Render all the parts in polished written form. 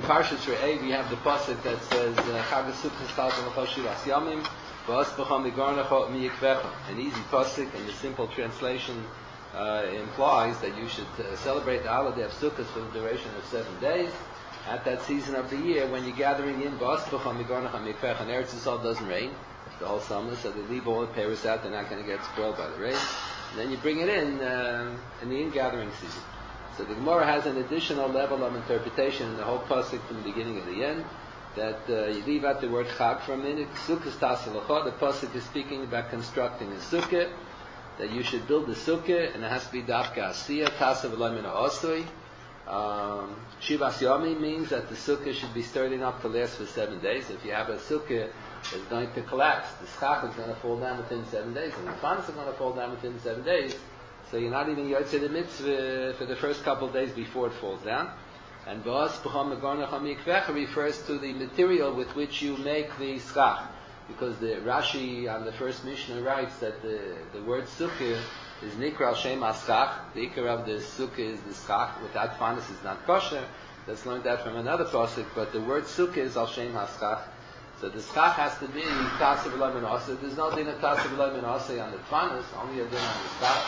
Parshas Re'eh we have the pasuk that says Chag HaSukkos Talton L'chol Shivas Yamim V'asbacham Migarnecha Miyikvecha. An easy pasuk, and the simple translation implies that you should celebrate the holiday of Sukkot for the duration of 7 days. At that season of the year, when you're gathering in, V'asbacham Migarnecha Miyikvecha, and Eretz Yisrael doesn't rain the whole summer, so they leave all the peiros out. They're not going to get spoiled by the rain. And then you bring it in the in-gathering season. So the Gemara has an additional level of interpretation in the whole pasuk from the beginning to the end, that you leave out the word Chag for a minute. Sukkos Tasa L'cha, the pasuk is speaking about constructing a sukkah, that you should build a sukkah, and it has to be Dafka Asiyah, Tasa V'lo Min Ha'asui. Shivas Yami means that the sukkah should be sturdy enough to last for 7 days. If you have a sukkah that's going to collapse, the schach is going to fall down within 7 days, and the fanas are going to fall down within 7 days, so you're not even yotzei the mitzvah for the first couple of days before it falls down. And V'as b'cham megarnecha mikvecha refers to the material with which you make the schach, because the Rashi on the first Mishnah writes that the word sukkah is nikra al shem haschach. The ikar of the sukkah is the schach. Without fanas is not kosher. Let's learn that from another pasuk. But the word sukkah is al shem haschach. So the schach has to be tasa v'lo min aseh. There's no din of tasa v'lo min aseh on the fanas, only a din on the schach.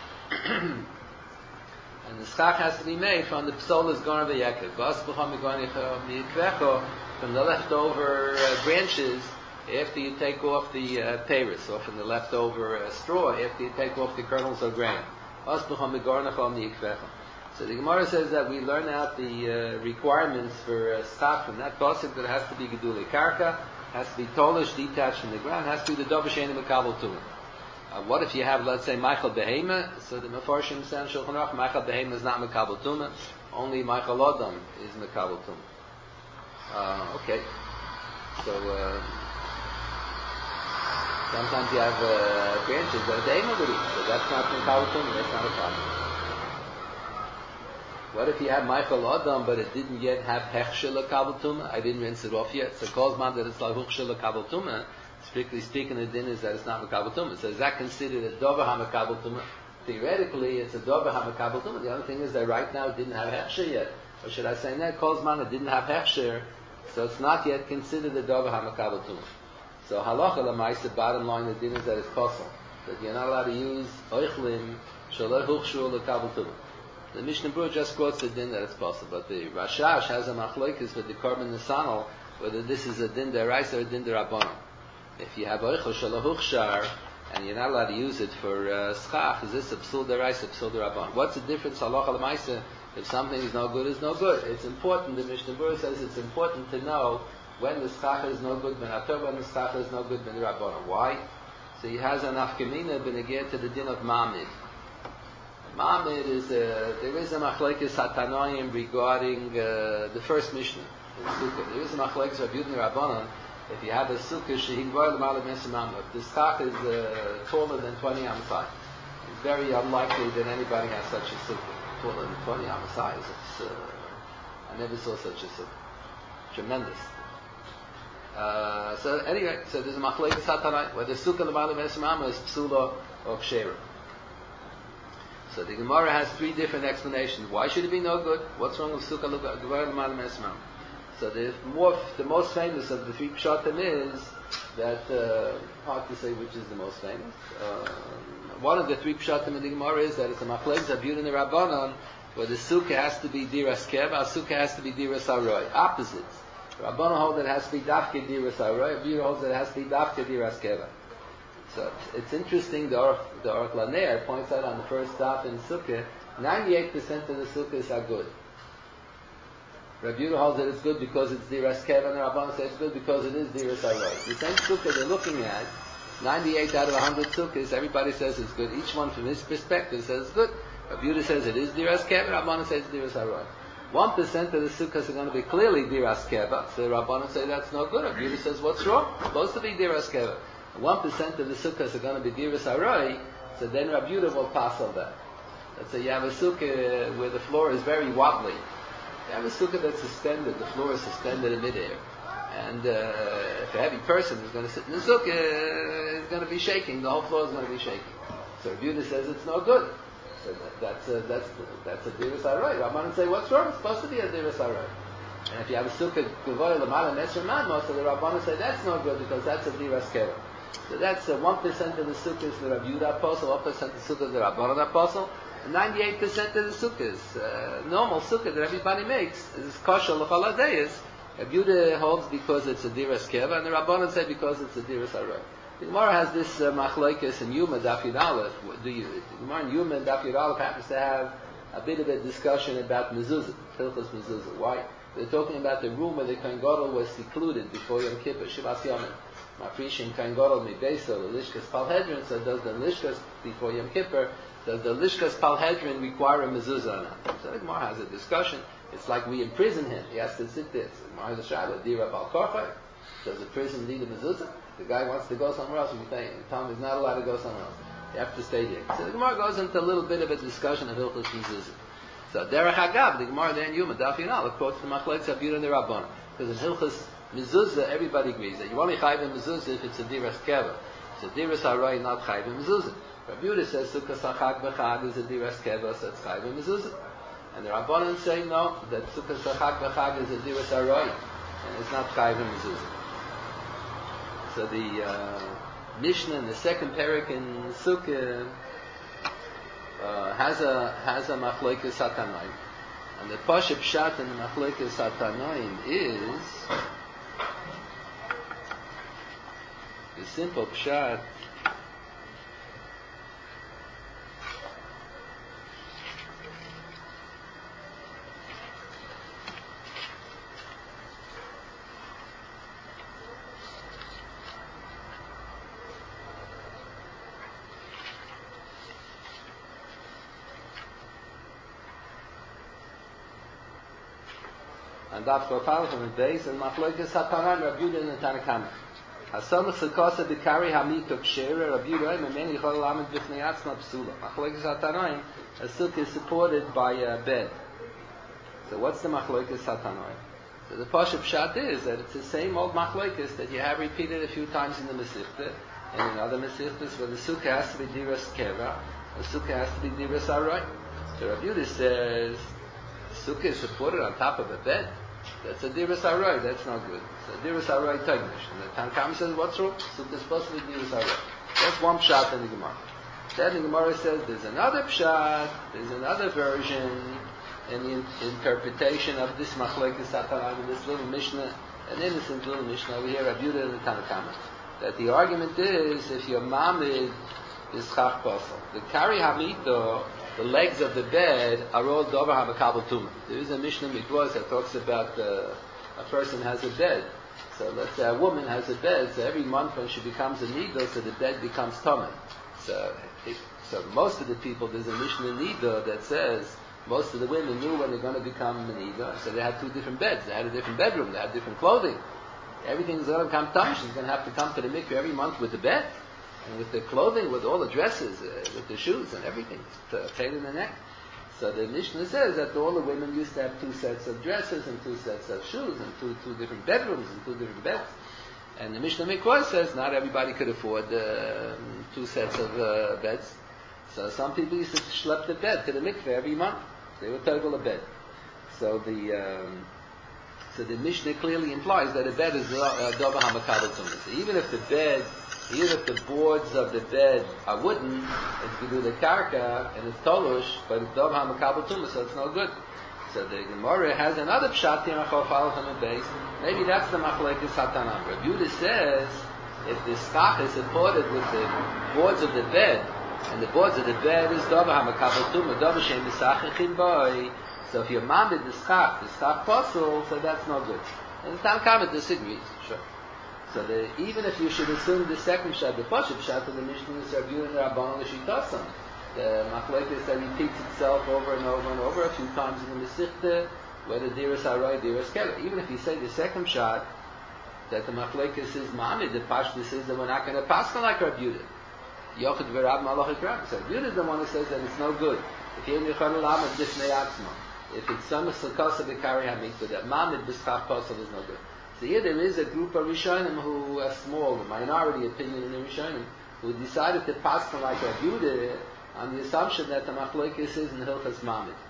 And the schach has to be made from the psolas garn v'yekev. V'as b'cham megarnecha miyikvecha, from the leftover branches after you take off the peiros, or from the leftover straw after you take off the kernels of grain. V'as b'cham megarnecha miyikvecha. So the Gemara says that we learn out the requirements for schach from that pasuk, that it has to be gedulei karka, has to be tolish, detached from the ground, has to be the davar she'eino mekabel tumah. What if you have, let's say, Michael Behema? So the Mefarshim say in Shulchan Aruch, Michael Behema is not Mekabel Tumah, only Michael Adam is Mekabel Tumah. Okay. So sometimes you have branches that are Behema would eat, so that's not Mekabel Tumah, that's not a problem. What if you have Michael Adam, but it didn't yet have Hechshel Mekabel Tumah? I didn't rinse it off yet, so calls man that it's like Hechshel Mekabel Tumah. Strictly speaking, the din is that it's not Mekabel Tumah. So is that considered a Dover HaMekabel Tumah? Theoretically, it's a Dover HaMekabel Tumah. The only thing is that right now it didn't have Hechsher yet. Or should I say, no, calls man, it didn't have Hechsher, so it's not yet considered a Dover HaMekabel Tumah. So halacha l'maisa, bottom line, the din is that it's possible, that you're not allowed to use oichlim shaloi huchshu l'kabel Tumah. The Mishnah Berurah just quotes the din that it's possible, but the Rashash has a machlokes with the Korban Nesanel, whether this is a din deraisa or a din derabbanan. If you have oichel shalahuchshar and you're not allowed to use it for schach, is this a psul deraisa, psul derabbanan? What's the difference, halacha l'maisa, if something is no good, is no good? It's important, the Mishnah Berurah says it's important to know when the schach is no good, when the schach is no good, ben derabbanan. Why? So he has an afkamina benegir to the din of mamid. Mamid is there is a machlekes hatanoim regarding the first Mishnah in Sukkot. There is a machlekes Rabbi Yudin Rabbanan. If you have a sukkah, shehigvar l'malam esimam, if the schach is taller than 20 amasai, it's very unlikely that anybody has such a sukkah. Taller than 20 amasai. I never saw such a sukkah. Tremendous. So anyway, so there's a machlekes hatanai, whether sukkah l'malam esimam is psula or kshera. So the Gemara has 3 different explanations. Why should it be no good? What's wrong with sukkah l'malam esimam? So the most famous of the 3 pshatim is that, hard to say which is the most famous. One of the 3 pshatim in the Gemara is that it's a machlekes of Yudin and Rabbanan, where the sukkah has to be diras keva, sukkah has to be diras aroi. Opposites. Rabbanan hold that it has to be dafke diras aroi, Yudin holds that it has to be dafke diras keva. So it's interesting, the Aruch Laner points out on the first daf in sukkah, 98% of the sukkahs are good. Rabbi Yehuda holds that it's good because it's diras keva, and Rabbanan says it's good because it is diras aroi. The same sukkah they're looking at, 98 out of 100 sukkahs, everybody says it's good. Each one from his perspective says it's good. Rabbi Yehuda says it is diras keva, Rabbanan says it's diras aroi. 1% of the sukkahs are going to be clearly diras keva, so Rabbanan say that's no good. Rabbi Yehuda says what's wrong? It's supposed to be diras keva. 1% of the sukkahs are going to be diras aroi, so then Rabbi Yehuda will pass on that. Let's say you have a sukkah where the floor is very wobbly. You have a sukkah that's suspended, the floor is suspended in midair. And if a heavy person is going to sit in the sukkah, it's going to be shaking, the whole floor is going to be shaking. So Rabbi Yehuda says it's no good. So that's a diras aroi. Rabbanan say, what's wrong? It's supposed to be a diras aroi. And if you have a sukkah Gavoy Lamala Mesher Madmo, so the Rabbanan say that's no good because that's a Diras Keva. So that's 1% of the sukkahs the Rav Yehuda apostle, 1% of the sukkahs the Rabbanan apostle, and 98% of the sukkahs. Normal sukkah that everybody makes is kosher l'chol hadayis. Rav Yehuda holds because it's a Diras Keva, and the Rabbanan say because it's a Diras Aroy. The Gemara has this machlokes in Yuma Daf Yud Aleph. The Gemara in Yuma Daf Yud Aleph happens to have a bit of a discussion about mezuzah, hilchos mezuzah. Why? They're talking about the room where the Kohen Gadol was secluded before Yom Kippur, Shivas Yomim. Mafrishim Kohen Gadol mibeso, the Lishkas Palhedrin. So does the Lishkas before Yom Kippur? Does the Lishkas Palhedrin require a mezuzah or not? So the Gemara has a discussion. It's like we imprison him. He has to sit there. So the Gemara has a shadow. Dira Bal Korchai. Does the prison need a mezuzah? The guy wants to go somewhere else, and we tell him he's not allowed to go somewhere else. You have to stay here. So the Gemara goes into a little bit of a discussion of Hilchos Mezuzah. So Derech Hagav, the Gemara there in Yuma, Daf Yinal, quotes the Machlokes of Yehuda and the Rabbanan. Because in Hilchos Mezuzah, everybody agrees that you only chayv in Mezuzah if it's a Diras Keva. So Diras Haray, not chayv in Mezuzah. Rabbi Yehuda says Sukkah Sachag B'Chag is a Diras Keva, so it's chayv in Mezuzah. And the Rabbanan say no, that Sukkah Sachag B'Chag is a Diras Haray, and it's not chayv in Mezuzah. So the Mishnah in the second parak in Sukkah has a machlokes hatanoim, and the pashup pshat in the machlokes hatanoim is the simple pshat. And that's what follows from the base, and machlokes hatanoim, Rav Yehuda and the Tanakama. Hasamach sekasa b'kari hamitok shera, Rav Yehuda, and many chol lamed b'fnei atzma psula. Machlokes hatanoim, a silk is supported by a bed. So what's the machlokes hatanoim? So the pashup pshat is that it's the same old machlokes that you have repeated a few times in the Masechta, and in other Masechtas where the sukkah has to be diras keva, the sukkah has to be diras aray. So Rav Yehuda says, the sukkah is supported on top of a bed. That's a diras aray. That's not good. So diras aray tagnish. And the Tanakama says, what's wrong? Sukkah is supposed to be diras aray. That's one pshat in the Gemara. Then the Gemara says there's another pshat, there's another version, and the interpretation of this machlokes hatanoim, this little Mishnah, an innocent little Mishnah over here, Rav Yehuda and the Tanakama, that the argument is if your mamid is chaf kosel, the kari hamito, the legs of the bed are all dover hamakabel tumah. There is a Mishnah Mikvos that talks about a person has a bed. So let's say a woman has a bed, so every month when she becomes a nidah, so the bed becomes tumah. So most of the people, there's a Mishnah nidah that says most of the women knew when they're going to become a nidah, so they had two different beds, they had a different bedroom, they had different clothing. Everything's going to become tumah. She's going to have to come to the mikveh every month with the bed, and with the clothing, with all the dresses, with the shoes and everything, tail in the neck. So the Mishnah says that all the women used to have two sets of dresses and two sets of shoes and two different bedrooms and two different beds. And the Mishnah Mikvah says not everybody could afford two sets of beds. So some people used to schlep the bed to the mikveh every month. They would toggle a bed. So the Mishnah clearly implies that a bed is dova hamakabel tumah. So even if the boards of the bed are wooden, it's to do the karka and it's tolush, but it's dov hamakabel tumah, so it's no good. So the Gemara has another pshat here, from the base. Maybe that's the machlokes hatanoim. Rav Yehuda says if the skach is supported with the boards of the bed, and the boards of the bed is dov hamakabel tumah, dov shem misachichin boy. So if you're mamid the skach posel, so that's no good. And the Tanakama disagrees. Sure. So even if you should assume the second shot, the pashup shot of the Mishnah is Rav Yehuda and Rabbanan l'shitasan, the machlokes that repeats itself over and over and over a few times in the Masechta, whether diras haray, diras keva. Even if you say the second shot, that the machlokes is mamid, the pashtus is that we're not going to pass like Rav Yehuda. Yochid v'rab malachik rab. So Rav Yehuda is the one who says that it's no good. If you're in the chalalam of difnei atzma, if it's samach l'kasa b'kari hamikvah, that mamid b'schach posel is no good. So here there is a group of Rishonim who are small, a minority opinion in the Rishonim, who decided to pass from like Rav Yehuda on the assumption that the machlokes is in Hilchas Mamid.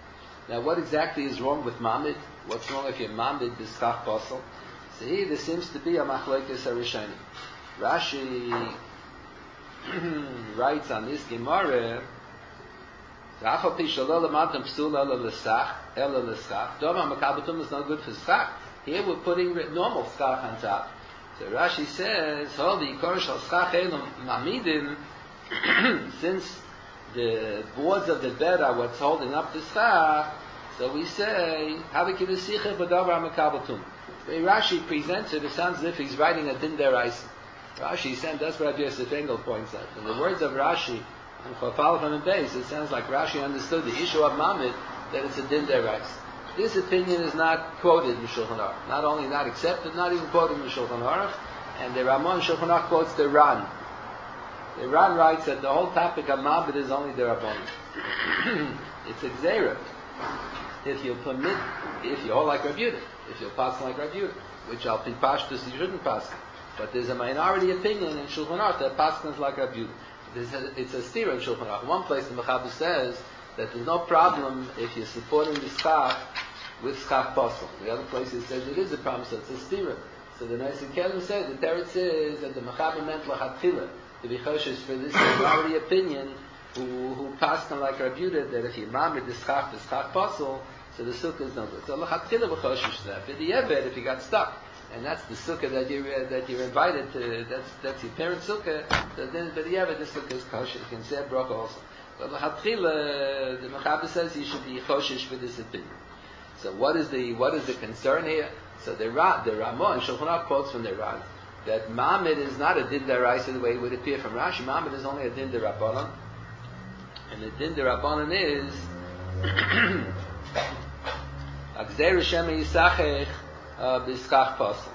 Now, what exactly is wrong with Mamid? What's wrong if you're Mamid b'schach posel? So here, there seems to be a machlokes harishonim. Rashi writes on this Gemara, "Zachal pi shelo lamatam psul ela l'schach. Doma makabatum is not good for schach. Here we're putting normal schach on top. So Rashi says, "Holi korish al schach elum mamidim." Since the boards of the bed are what's holding up the schach, so we say, "Havikidasicha b'davar makabatum." The way Rashi presents it, it sounds as if he's writing a din deraisa. Rashi said, that's what Rabbi Yosef Engel points out. In the words of Rashi, on Chafal on the base, it sounds like Rashi understood the issue of Mamid, that it's a din deraisa. This opinion is not quoted in Shulchan Aruch. Not only not accepted, not even quoted in Shulchan Aruch. And the Ramon Shulchan Aruch quotes the Ran. The Ran writes that the whole topic of Mamid is only the Rabbanon. It's a gzeira. If you hold like Rabbi Yehuda, if you pass like Rabbi Yehuda, which al pi pashtus you shouldn't pass. But there's a minority opinion in Shulchan Aruch that passes like Rabbi Yehuda. It's a stira in Shulchan Aruch. One place the Mechaber says that there's no problem if you're supporting the schach with schach posel. The other place it says it is a problem, so it's a stira. So the Nesim Kelim said, the Teretz is that the Mechaber meant lachatchila, to be choshesh for this minority opinion who passed on like Rabbi Yehuda, that if you mamid the schach posel, so the sukkah is no good. So lachatchila b'choshesh that. But the Eved, if you got stuck, and that's the sukkah that you're invited to, that's your parent's sukkah, so then, but the Eved, the sukkah is kosher. You can say a bracha also. But lachatchila, the Mechaber says you should be choshesh for this opinion. So what is the concern here? So the Ramon Shulchan Aruch quotes from the Ran that Mamid is not a din deraisa the way it would appear from Rashi. Mamid is only a din derabanan, and the din derabanan is Agzer Hashem Yisachech b'schach posel.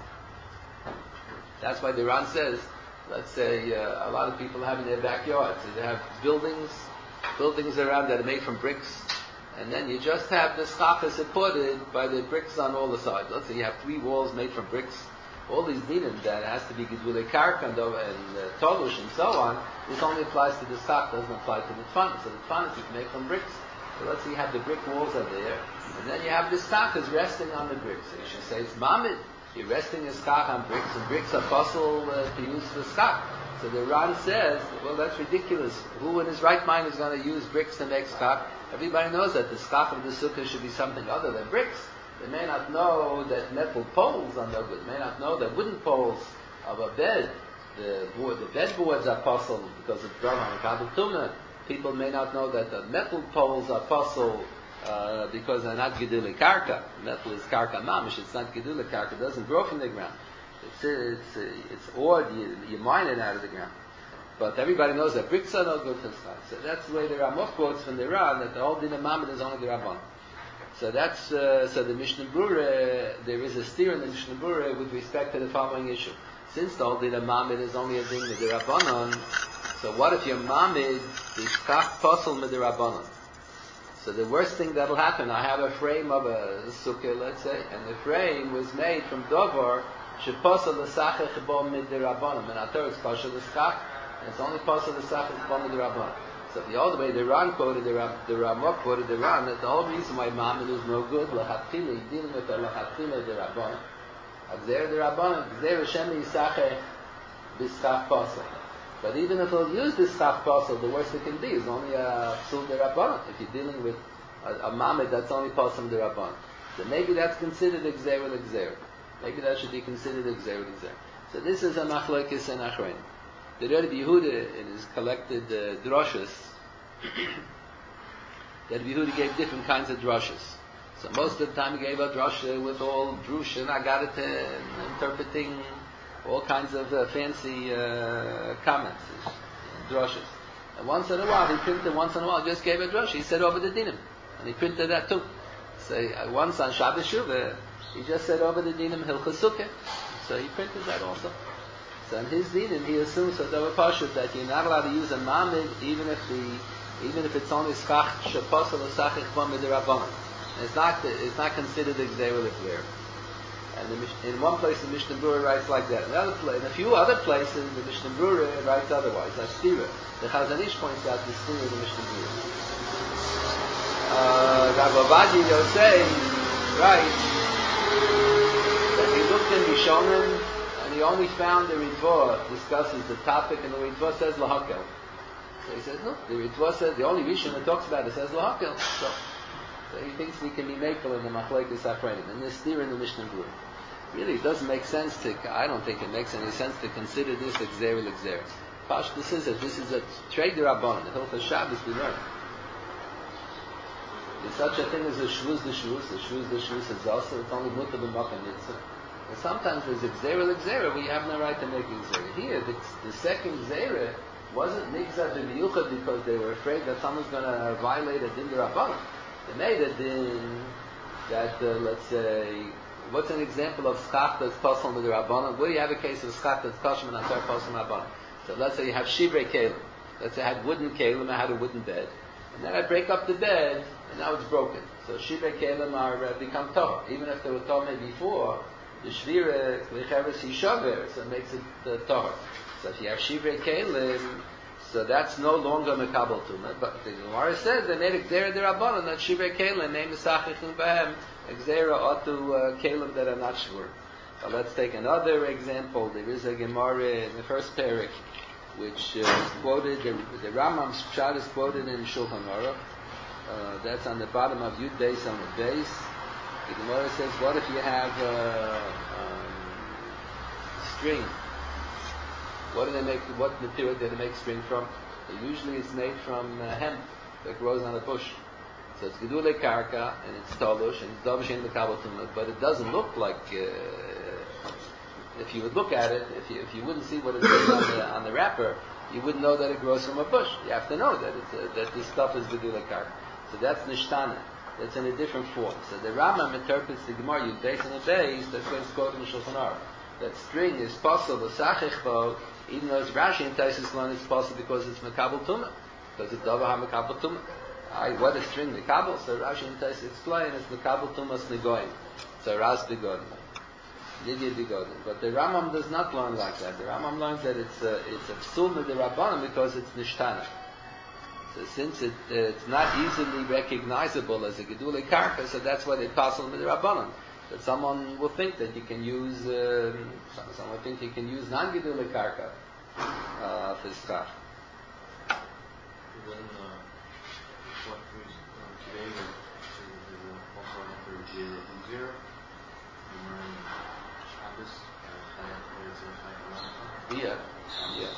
That's why the Ran says, let's say a lot of people have in their backyards, so they have buildings around that are made from bricks. And then you just have the schach supported by the bricks on all the sides. Let's say you have 3 walls made from bricks. All these dinim that has to be gedulei karka and tolush and so on, this only applies to the schach, doesn't apply to the tfanis. So the tfanis is made from bricks. So let's say you have the brick walls are there, and then you have the schach is resting on the bricks. So you should say it's mamid. You're resting a schach on bricks, and bricks are possible to use for schach. So the Ran says, well, that's ridiculous. Who in his right mind is going to use bricks to make schach? Everybody knows that the schach of the sukkah should be something other than bricks. They may not know that metal poles are no good. They may not know that wooden poles of a bed, the bed boards are possible because of drama and kabel tumah. People may not know that the metal poles are possible because they're not gedulei karka. Metal is karka mamish. It's not gedulei karka. It doesn't grow from the ground. It's ored. You mine it out of the ground. But everybody knows that bricks are no good for schach. So that's the way the Ramah quotes from the Ran that the whole din of Mamid is only the Rabban. So that's so the Mishnah Berurah. There is a steer in the Mishnah Berurah with respect to the following issue. Since the whole din of Mamid is only a din of the Rabbanon, so what if your Mamid is schach posel with the Rabbanon? So the worst thing that'll happen, I have a frame of a sukkah, let's say, and the frame was made from dover sheposel l'sachech bo mid the Rabbanon, and after it's kosher l'schach. And it's only possible the Sachar Chacham the Rabban. So the other way the Ran quoted the Ramah quoted the Ran that the whole reason why Mamid is no good lachatchila dealing with the lachatchila the Rabban. Agzer the Rabban, Agzer Hashem Yisacheh b'schach posel. But even if he'll use this schach posel, the worst it can be is only a psul the Rabban. If you're dealing with a Mamid that's only possible the Rabban, so maybe that's considered Agzer. Maybe that should be considered Agzer. So this is a machlokes and achrein. The Rebbe Yehuda, in his collected drushes, that Rebbe Yehuda gave different kinds of drushes. So most of the time he gave a drusha with all drush and agarite and interpreting all kinds of fancy comments, drushes. And once in a while he printed, just gave a drush. He said over the dinim, and he printed that too. So once on Shabbos Shuvah, he just said over the dinim Hilchos Sukkah. So he printed that also. So in his dinim, he assumes that you're not allowed to use a mamid even if it's only schach sheposel l'sachich b'mid d'Rabbanan. It's not considered exeru l'gzer. And in one place the Mishnah Berurah writes like that. In a few other places the Mishnah Berurah writes otherwise. That's stira. The Chazon Ish points out the stira of the Mishnah Berurah. Rav Ovadia Yosef writes that he looked in Rishonim and he only found the Ritva discusses the topic, and the Ritva says Lahakel. So he says, no, the Ritva says, the only Rishon that talks about it says Lahakel. So he thinks we can be makel in the Machlekes Achronim, and there's steer in the Mishnah Berurah. Really, it doesn't make sense I don't think it makes any sense to consider this Gzeira L'Gzeira. Pash, this is a trade the Rabbanon, the Hilchos Shabbos we learn. There's such a thing as a shvuz the shvuz is also, it's only mutter b'makam mitzvah. And sometimes there's a Gzeira L'Gzeira where you have no right to make a Gzeira. Here, the second Gzeira wasn't nigzad b'yuchad because they were afraid that someone's going to violate a din d'Rabbanan. They made a din that, let's say, what's an example of schach that's possible with the Rabbanan? Where do you have a case of schach that's possible and not possible with Rabbanan? So let's say you have shivrei kelim. Let's say I had wooden kelim, I had a wooden bed. And then I break up the bed, and now it's broken. So shivrei kelim are become toh. Even if they were toh before, the shvira, l'cheres yishaver, so it makes it toh. So if you have shivrei kelim, so that's no longer mekabel tumah. But the Gemara says they made a gzeira d'Rabbanan that shivrei kelim may misachichin b'hem a gzeira otu kelim that are not shvur. So let's take another example. There is a Gemara in the first parak which is quoted. The Rambam's pshat is quoted in Shulchan Aruch. That's on the bottom of Yud Beis on the base. The Gemara says, what if you have string? What material do they make string from? Usually it's made from hemp that grows on a bush. So it's gedulei karka, and it's tolush, and it's davish in the kabel tumah, but it doesn't look like, if you would look at it, if you wouldn't see what it says on the wrapper, you wouldn't know that it grows from a bush. You have to know that this stuff is gedulei karka. So that's nishtana. That's in a different form. So the Rambam interprets the Gemara, Yud Beis and the Beis, that's what it's quoted in Shulchan Aruch. That string is possible, l'sachich, even though it's Rashi and Taisus Lon, it's possible because it's mekabel tumah, because it's davar ha-mekabel tumah. What is string mekabel? So Rashi and Taisus explain it's mekabel tumah's negoim. So ras begodim, nigya begodim. But the Rambam does not learn like that. The Rambam learns that it's a psul with the Rabbanim because it's nishtana. So since it's not easily recognizable as a gedulei karka, so that's why they pass on with the Rabbanim. That someone will think that you can use, someone will think you can use non-gedulei karka for schach. Then, what today is also after zero, Yeah.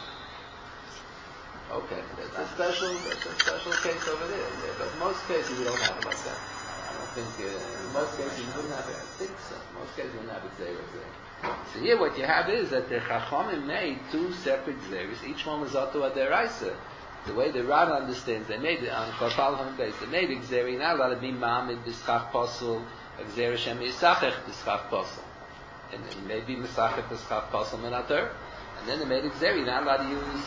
Okay, that's a special case over there. Yeah, but most cases you don't have it like that. I don't think in most cases you wouldn't have it. I think so. Most cases you wouldn't have it zera. So here what you have is that the Chachamim made two separate zeras. Each one was Otu Aderaisa. The way the Rad understands, they made it on Chafal base. They made it zera. You're not allowed to be Mamid B'schach Posel, Gzera Shem Yisachech B'schach Posel, and then maybe Misachech B'schach Posel Menater. And then they made it zera. You're not allowed to use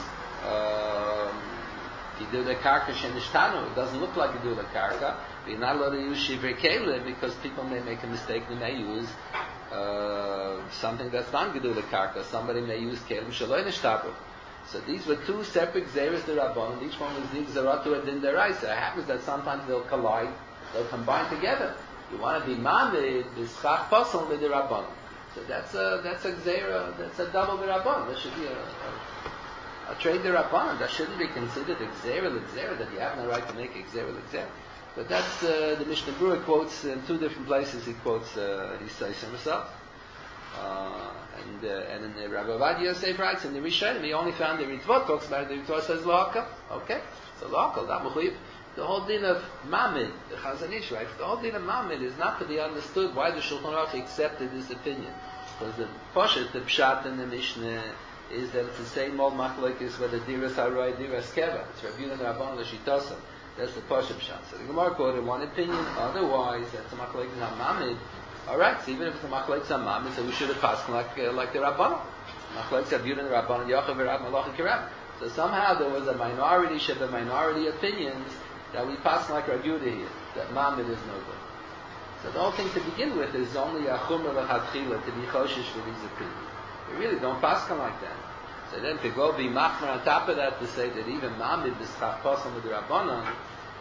gedulei karka shenishtanu. It doesn't look like gedulei karka. You're not allowed to use shivrei kelim because people may make a mistake. They may use something that's not gedulei karka. Somebody may use kelim shaloi nishtabu. So these were two separate gzeras d'Rabbanan. Each one was nigzaratu adin deraisa. It happens that sometimes they'll collide. They'll combine together. You want to be mamid b'schach posel with the Rabbanan. So that's a gzera. That's a double d'Rabbanan. There should be a trade d'Rabbanan. That shouldn't be considered a gzera l'gzera, that you have no right to make a gzera l'gzera. But that's the Mishnah Berurah quotes in two different places. He quotes he says himself, and in the Rav Ovadia Yosef writes in the Rishonim he only found the Ritva talks about it. The Ritva says lahakal. Okay, so lahakal that mechuyev. The whole din of Mamid, the Chazon Ish writes, the whole din of Mamid is not to be understood why the Shulchan Aruch accepted this opinion, because the Poshet, the Pshat in the Mishnah is that it's the same old machlokes whether diras haroy, diras keva. It's Rabbi Yehuda Rabban l'shitasa. That's the Poshet Pshat. So the Gemara quoted one opinion. Otherwise, that's the machlokes hamamid. All right. So even if it's a machlokes hamamid, so we should have passed like the Rabban. Machlokes Rabbi Yehuda Rabban Yochav Rav Malachi Kiram. So somehow there was a minority opinions that we pass like Rabbi Yehuda here. That mamid is no good. So the whole thing to begin with is only a chumrah l'chatchila to be choshish for these opinions. We really don't pass them like that. So then to go be machmer on top of that to say that even mamid b'schach posel with the Rabbanon,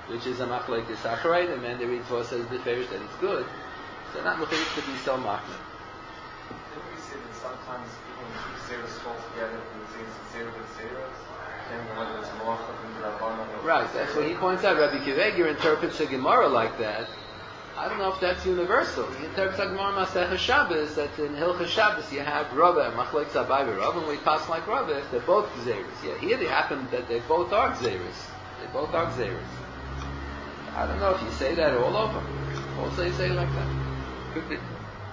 which is a machlekes achreinim, and the Ritva says the Ferish that it's good. So not mechayik to be so machmir. Didn't we say that sometimes even two zeros fall together and zero with zeros, depending on whether it's moachad and rabbanon? Right, that's what he points out. Rabbi Kiveger interprets the Gemara like that. I don't know if that's universal. He interprets the Gemara Masechah Shabbos that in Hilchas Shabbos you have Rabba and Machlekes Abai Rabba, and we pass like Rabba if they're both Gzeres. Yeah, here they happen that they both are Gzeres. They both are Gzeres. I don't know if you say that all over. Also you say it like that. Could be.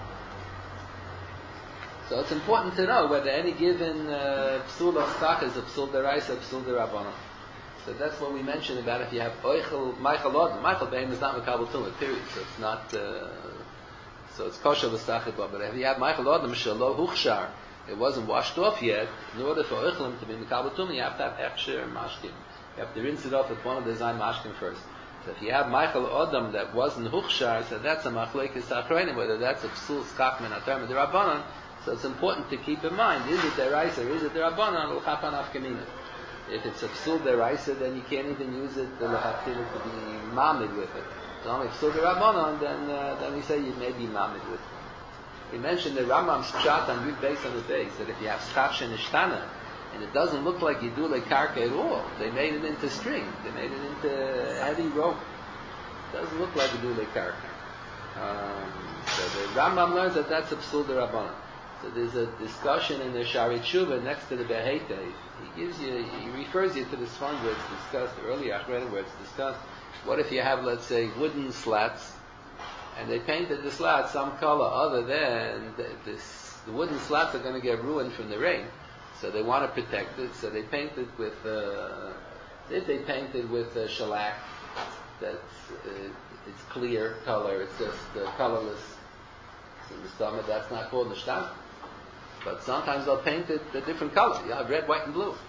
So it's important to know whether any given psul of stach is a psul deraisa, psul derabbanan. So that's what we mentioned about if you have oichel, Michael Odom. Michael Bain is not Mekabel Tumah, period. So it's not, so it's kosher v'stachit ba. But if you have Michael Odom, shelo huchshar, it wasn't washed off yet, in order for oichelim to be Mekabel Tumah, you have to have hechsher and mashkim. You have to rinse it off with one of the zayin mashkim first. So if you have Michael Odom that wasn't huchshar, so that's a machlekes achreinim, whether that's a psul skach min atar midrabbanan. So it's important to keep in mind, is it deraisa, is it derabbanan, l'chapan afkamina. If it's a psul deraisa, then you can't even use it to be mamid with it. So only psul derabbanan, then we say you may be mamid with it. We mentioned the Rambam's pshat on Yud Beis on the base, that if you have schach shenishtana, and it doesn't look like you do like karka at all, they made it into string, they made it into heavy rope. It doesn't look like you do like karka. So the Rambam learns that that's a psul derabbanan. So there's a discussion in the Shari Tshuva next to the Behete. He refers you to this one where it's discussed earlier, Achredim, where it's discussed. What if you have, let's say, wooden slats, and they painted the slats some color other than the wooden slats are going to get ruined from the rain, so they want to protect it. So they painted with, if they painted with shellac, that's it's clear color, it's just colorless. So in the summer, that's not called nishtan. But sometimes they'll paint it a different color. You have red, white, and blue.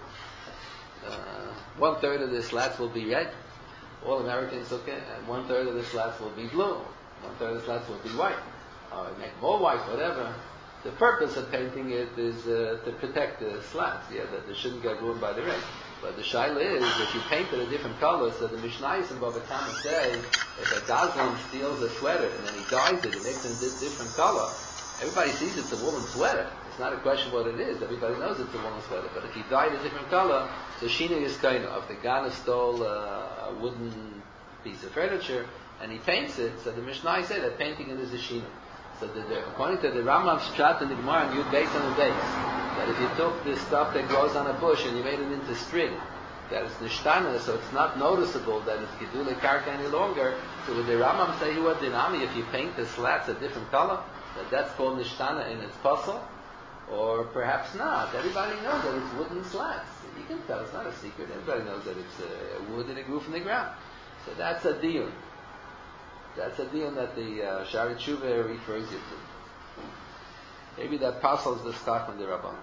1/3 of the slats will be red. All Americans, okay. And 1/3 of the slats will be blue. 1/3 of the slats will be white. Or make more white, whatever. The purpose of painting it is to protect the slats. Yeah, that they shouldn't get ruined by the rain. But the shaila is, if you paint it a different color, so the Mishnayos and Bava Kama say, if a Gazlan steals a sweater and then he dyes it, he makes it a different color, everybody sees it's a woollen sweater. It's not a question what it is. Everybody knows it's a woollen sweater. But if he dyed a different color, so Shina is kind of, if the Gana stole a wooden piece of furniture and he paints it, so the Mishnah say that painting it is a Shina. So according to the Rambam's pshat in the Gemara, and you'd base on the base, that if you took this stuff that grows on a bush and you made it into string, that it's nishtana, so it's not noticeable that it's gedule karka any longer. So would the Rambam say you are dinami if you paint the slats a different color, that's called nishtana in its puzzle? Or perhaps not. Everybody knows that it's wooden slats. You can tell, it's not a secret. Everybody knows that it's wood and it grew from the ground. So that's a deal. That's a deal that the Shari Tshuva refers you to. Maybe that puzzle is the start from the Rabban.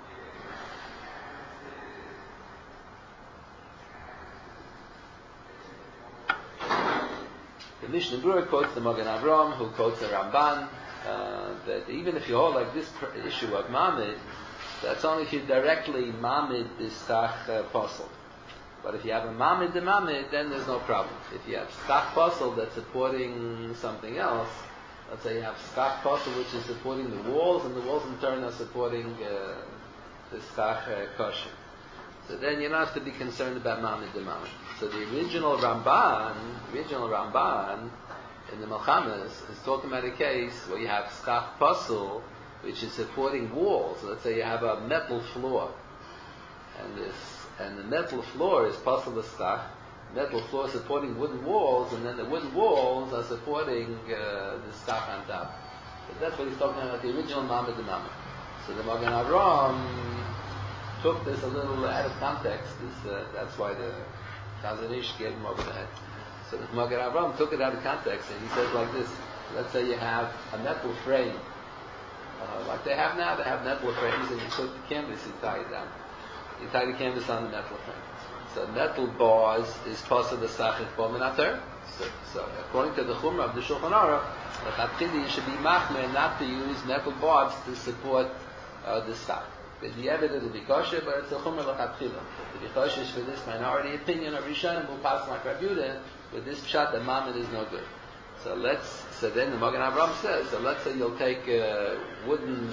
The Mishnah Berurah quotes the Magen Avram, who quotes the Ramban, that even if you hold like this issue of Mamid, that's only if you directly Mamid the Stach Posel. But if you have a Mamid the Mamid, then there's no problem. If you have Stach Posel that's supporting something else, let's say you have Stach Posel which is supporting the walls, and the walls in turn are supporting the Stach Kosher. So then you don't have to be concerned about Mamid the Mamid. So the original Ramban in the Melchamas is talking about a case where you have Stach Posel, which is supporting walls. So let's say you have a metal floor, and the metal floor is Posel Stach. Metal floor supporting wooden walls, and then the wooden walls are supporting the Stach on top. So that's what he's talking about, the original Mamid the Mamid. So the Magen Avram took this a little out of context. That's why the Chazon Ish gave him over the head. So the Magen Avram took it out of context, and he says like this: let's say you have a metal frame, like they have now. They have metal frames, and you put the canvas, you tie it down. You tie the canvas on the metal frame. So metal bars is possible the Sachich Bominater. So according to the Chumrah of the Shulchan Aruch, the Chatchili should be machmer not to use metal bars to support the Sach. The evidence will be kosher, but it's a Chumrah l'chatchila. The Choshesh for this minority opinion of Rishonim who pass like Rabbi Yehuda, with this pshat that Mamid is no good. So then the Magen Avraham says, so let's say you'll take wooden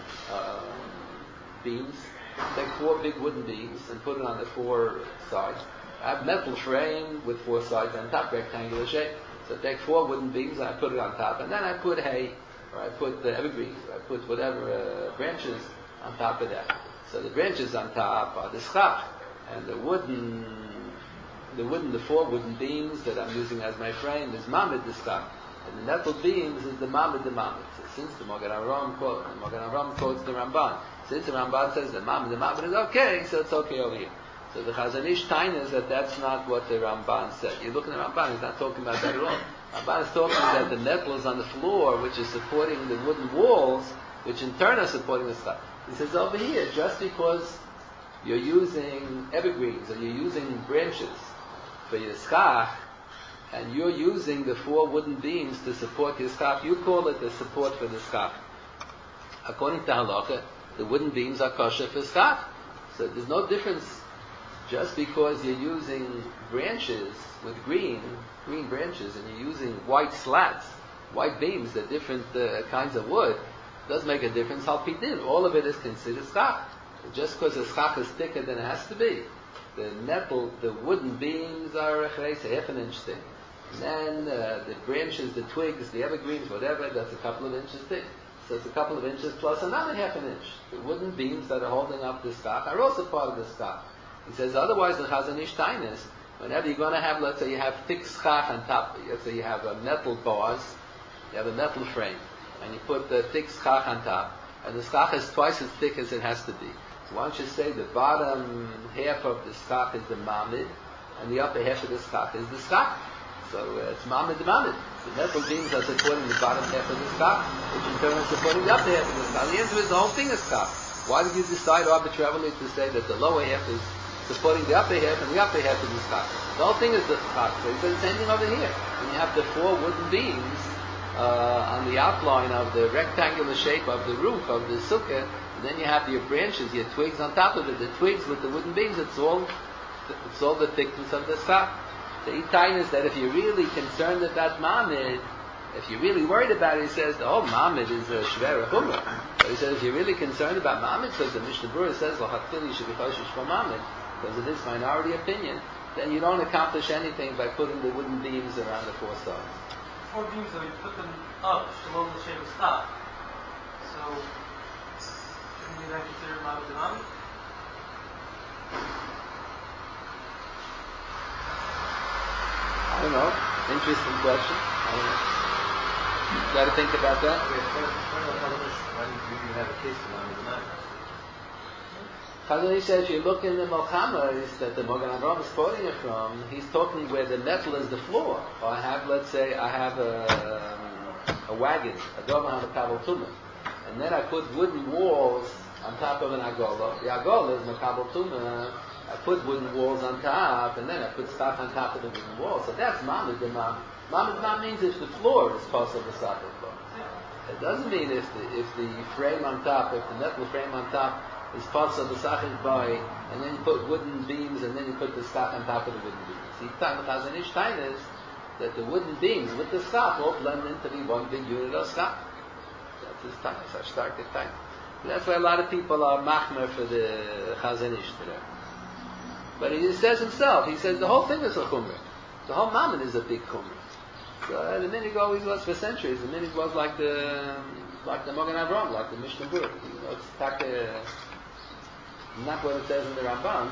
beams, take 4 big wooden beams and put it on the 4 sides. I have metal frame with 4 sides on top, rectangular shape. So I take 4 wooden beams and I put it on top, and then I put hay, or I put the evergreens, or I put whatever branches on top of that. So the branches on top are the schach, and the 4 wooden beams that I'm using as my frame is mamid the schach, and the metal beams is the mamid. So since the Magen Avraham quotes the Ramban, since the Ramban says the mamid is okay, so it's okay over here. So the Chazon Ish Tainas that that's not what the Ramban said. You look at the Ramban, he's not talking about that at all. Ramban is talking that the metal is on the floor, which is supporting the wooden walls, which in turn are supporting the schach. He says over here, just because you're using evergreens or you're using branches for your schach, and you're using the 4 wooden beams to support your schach, you call it the support for the schach. According to Halacha, the wooden beams are kosher for schach. So there's no difference just because you're using branches with green branches, and you're using white slats, white beams, they're different kinds of wood, does make a difference. Halpidim, all of it is considered schach. Just because the schach is thicker than it has to be. The wooden beams are half an inch thick. And then the branches, the twigs, the evergreens, whatever, that's a couple of inches thick. So it's a couple of inches plus another half an inch. The wooden beams that are holding up the schach are also part of the schach. He says otherwise the Chazon Ish Tainas, whenever you're going to have, let's say you have thick schach on top, let's say you have a metal bars, you have a metal frame, and you put the thick schach on top, and the schach is twice as thick as it has to be. So why don't you say the bottom half of the schach is the mamid, and the upper half of the schach is the schach. So it's mamid the mamid. The metal beams are supporting the bottom half of the schach, which in turn is supporting the upper half of the schach. The answer is the whole thing is schach. Why did you decide arbitrarily to say that the lower half is supporting the upper half and the upper half of the schach? The whole thing is the schach. So he says the same thing over here. When you have the 4 wooden beams on the outline of the rectangular shape of the roof of the sukkah, and then you have your branches, your twigs on top of it. The twigs with the wooden beams, it's all the thickness of the schach. The Itain is that if you're really concerned about mamid, if you're really worried about it, he says the whole mamid is a shver chumrah. But he says if you're really concerned about mamid, because the Mishnah Berurah says l'chatchila you should be choshesh for mamid, because of this minority opinion, then you don't accomplish anything by putting the wooden beams around the 4 sides. 4 beams, though, you put them up below the shape of schach. So shouldn't you then consider mamid the mamid? I don't know. Interesting question. I don't know. You got to think about that. Why do you have a case for mamid the mamid? Chazon Ish says if you look in the Melchama that the Magen Avraham is quoting it from, he's talking where the metal is the floor. Or I have a wagon, a dover on a kabel tumah, and then I put wooden walls on top of an agola. The agola is makabel tumah. I put wooden walls on top, and then I put stuff on top of the wooden walls. So that's mamid the mamid. Mamid the mamid means if the floor is possible to stop the floor. It doesn't mean if the frame on top, if the metal frame on top is possible the sachik by, and then you put wooden beams, and then you put the stuff on top of the wooden beams. The Chazon Ish Tainas that the wooden beams with the schach all blend into be one big unit of schach. That's his Tainas, Ashtarkit Tainas. That's why a lot of people are machmer for the Chazon Ish today. But he says himself, he says the whole thing is a chumrah. The whole mamid is a big chumrah. So the minhag always was for centuries. The minhag was like the Magen Avraham, like the Mishnah Berurah. It's not what it says in the Ramban.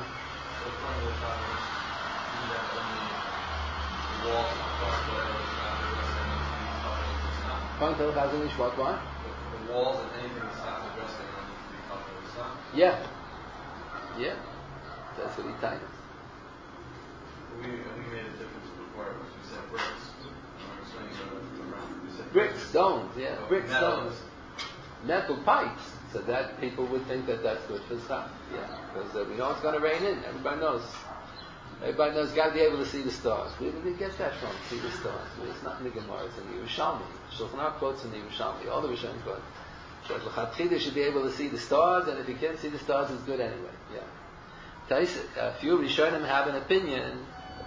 According to the Chazon Ish, what? The walls and anything that's not addressing need to be covered with sun. Yeah. That's what he tied it. We made a difference before. We said bricks. We said bricks, stones, yeah. So bricks, metals. stones. Metal pipes. So that people would think that that's good for schach. Yeah. Because we know it's going to rain in. Everybody knows. Got to be able to see the stars. Where did we get that from? See the stars. It's not in the Gemara. It's in the Yerushalmi. Shulchan Aruch quotes in the Yerushalmi. All the Rishonim quote. So l'chatchila should be able to see the stars, and if you can't see the stars, it's good anyway. Yeah. A few Rishonim have an opinion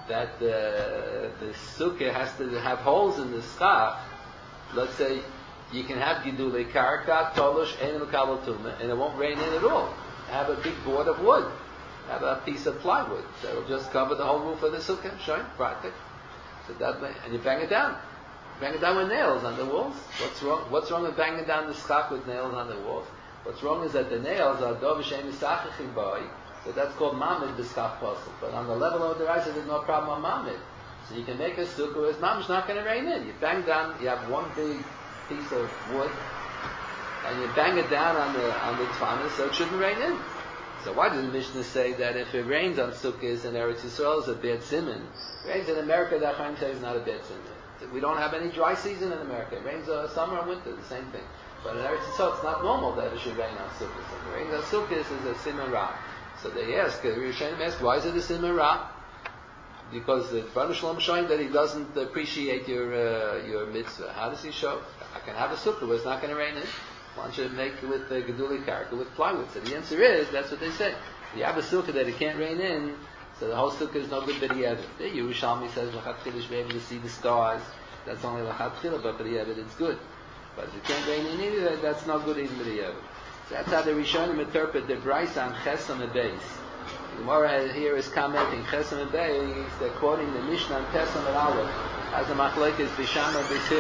that the sukkah has to have holes in the schach, let's say you can have gidulei karka, tolush, ein mekabel tumah, and it won't rain in at all. Have a big board of wood. Have a piece of plywood. So it'll just cover the whole roof of the sukkah. Shine, practic. So that way, and you bang it down. Bang it down with nails on the walls. What's wrong? What's wrong with banging down the schach with nails on the walls? What's wrong is that the nails are dov shem misachachim b'oi. So that's called mamid b'schach pasuk. But on the level of the rice, there's no problem on mamid. So you can make a sukkah where it's mamid's not going to rain in. You bang down. You have one big piece of wood, and you bang it down on the tfana, so it shouldn't rain in. So why does the Mishnah say that if it rains on Sukkot in Eretz Yisrael it's a bad siman? Rains in America, that Chaim says is not a bad siman. We don't have any dry season in America. It rains summer and winter, the same thing. But in Eretz Yisrael it's not normal that it should rain on Sukkot. So it rains on Sukkot is a siman ra. So they ask, Rishonim ask, why is it a siman ra? Because the Baruch Shalom showing that he doesn't appreciate your mitzvah. How does he show? I can have a Sukkah where it's not going to rain in. Why don't you make it with geduli karka, with plywood? So the answer is, that's what they say. If you have a sukkah that it can't rain in, so the whole sukkah is no good b'di'evet. The Yerushalmi says, l'chat chila, you should be able to see the stars. That's only l'chat chila, but b'di'evet it's good. But if it can't rain in either, that's not good even b'di'evet. So that's how the Rishonim interpret the Brisa on Chesam Beis. The Gemara here is commenting, Chesam Beis, they're quoting the Mishnah on Chesam Aleph, as a machlekes b'shama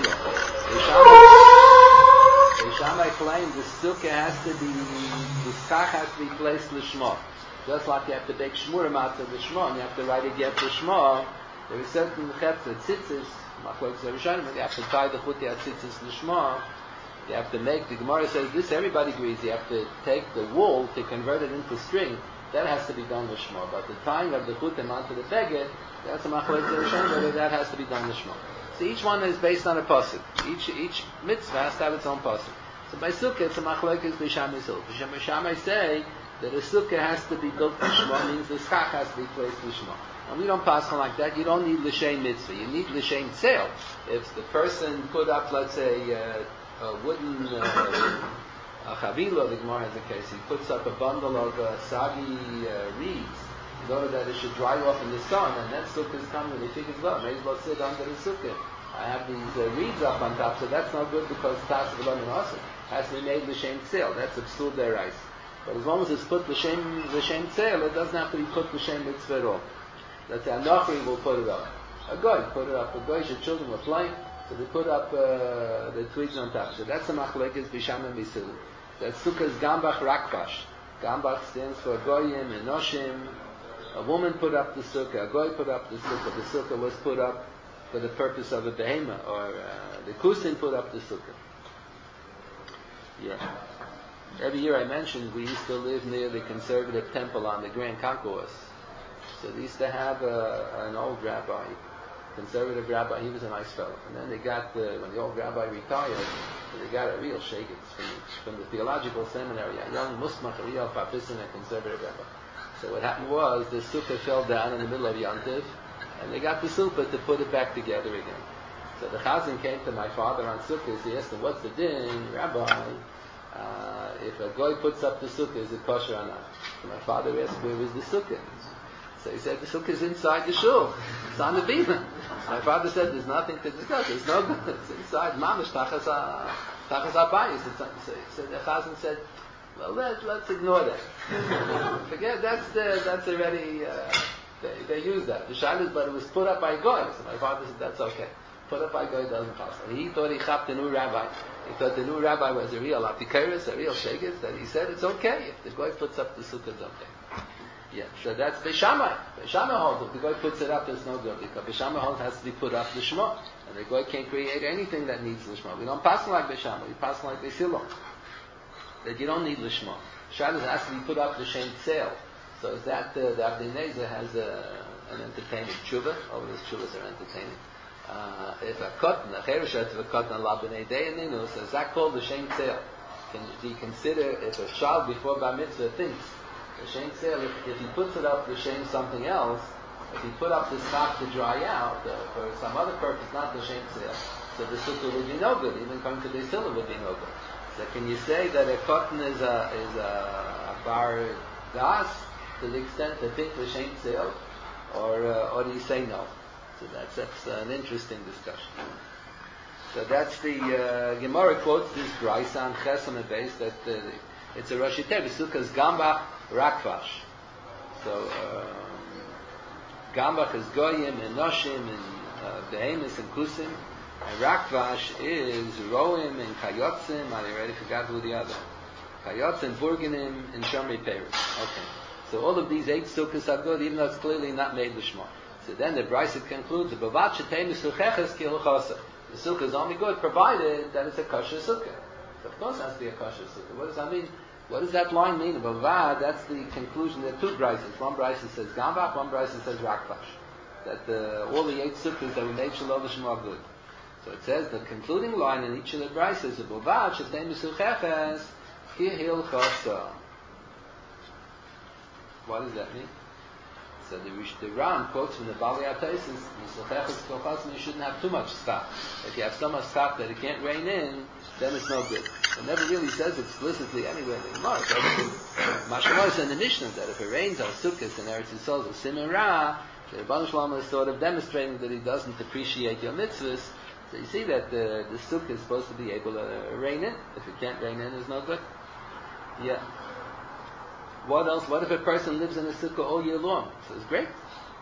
b'silo. Shammai claims the sukkah has to be, the schach has to be placed l'shma. Just like you have to bake shmura matzah l'shma, and you have to write a get l'shma, there is certain chepzah, tzitzis, you have to tie the chuti tzitzis l'shma, you have to make, the Gemara says this, everybody agrees, you have to take the wool to convert it into string, that has to be done l'shma. But the tying of the chutim onto the beged, that's a machlokes Rishonim, whether that has to be done l'shma. So each one is based on a pasuk. Each mitzvah has to have its own pasuk. So by sukkah, it's a machlekes b'shamai sil. B'shamai say that a sukkah has to be built l'shma, means the schach has to be placed l'shma. And we don't pass on like that. You don't need l'shem mitzvah. You need l'shem tzeil. If the person put up, let's say, a wooden a chavila, the Gemara has a case. He puts up a bundle of sagi reeds in order that it should dry off in the sun, and then sukkah is coming, and he figures, well, may as well sit under the sukkah. I have these reeds up on top, so that's not good because tas of lemon also has to be made l'shem tzeil. That's absurd derais. But as long as it's put l'shem tzeil, it doesn't have to be put l'shem mitzvah at all. Let's say a Nachri will put it up. A goy put it up. A goy, your children were playing, so they put up the twigs on top. So that's a machlekes b'sham and b'silu. That sukkah is gambach rakbash. Gambach stands for goyim and noshim. A woman put up the sukkah, a goy put up the sukkah. The sukkah was put up for the purpose of a behema, or the kusin put up the sukkah. Yeah. Every year I mentioned we used to live near the conservative temple on the Grand Concourse. So they used to have an old rabbi, conservative rabbi. He was a nice fellow. And then they got when the old rabbi retired, they got a real shakers from the theological seminary, a young musmach, a real papisin, a conservative rabbi. So what happened was the sukkah fell down in the middle of Yantiv, and they got the sukkah to put it back together again. So the chazan came to my father on sukkahs. He asked him, "What's the din, Rabbi? If a guy puts up the sukkah, is it kosher or not?" So my father asked, "Where is the sukkah?" So he said, "The sukkah is inside the shul. It's on the bima." My father said, "There's nothing to discuss. It's no good. It's inside mamish tachas habayis." So the chazan said, "Well, let's ignore that. Forget that's already they use that. The shayla is, but it was put up by goy." So my father said, "That's okay. Put up by goy doesn't cost." And he thought he chopped the new rabbi. He thought the new rabbi was a real apikaris, a real shegis. That he said it's okay if the goy puts up the sukkah, it's okay. Yeah, so that's Beishamai. Beishamai holds if the goy puts it up, it's no good because Beishamai holds has to be put up l'shma, and the goy can't create anything that needs l'shma. We don't pass like Beishamai. We pass like Beisilo. That you don't need l'shma. Shabbos has to be put up l'shem tzeil. So is that the Avnei Nezer has an entertaining tshuva? All of his tshuvas are entertaining. If a cotton, a chereshet of a cotton la b'nei deyininu, so is that called l'shem tzeil? Do you consider if a child before bar mitzvah thinks l'shem tzeil, if he puts it up l'shem something else, if he put up the stock to dry out for some other purpose, not l'shem tzeil, so the sukkah would be no good. Even coming to the Silla would be no good. So can you say that a cotton is a bar das to the extent that think l'shem tzeil? or do you say no? So that's an interesting discussion. So that's the Gemara quotes this Brisa on Chesam and base that it's a Rashi Tev Sukkah's Gambach Rakvash. So Gambach is Goyim and Noshim and Behemis and Kusim, and Rakvash is Roim and Kayotzim. I already forgot who the other. Kayotzim, Burganim, and Shomrei Peres. Okay. So all of these 8 sukkahs are good, even though it's clearly not made l'shma. So then the Brisa concludes, the Bavat Shetei Misucheches Ki L'chasa. The sukkah is only good provided that it's a kosher sukkah. So of course it has to be a kosher sukkah. What does that mean? What does that line mean? Bavad, that's the conclusion. There are 2 Brisas. One Brisa says Gambach, one Brisa says Rakvash. That all the 8 sukkahs that we made Shalom L'shma are good. So it says the concluding line in each of the Brisas is Bavad Shetei Misucheches Ki L'chasa. What does that mean? So the Ram quotes from the Bali Ataisis, you shouldn't have too much schach. If you have so much schach that it can't rain in, then it's no good. It never really says explicitly anywhere in the Gemara. Masha'Allah says in the Mishnah that if it rains on Sukkot and Eretz Yisrael, it's Siman Ra, the Rebbeinu Shalom is sort of demonstrating that he doesn't appreciate your mitzvahs. So you see that the Sukkah is supposed to be able to rain in. If it can't rain in, it's no good. Yeah. What else? What if a person lives in a sukkah all year long? So it's great.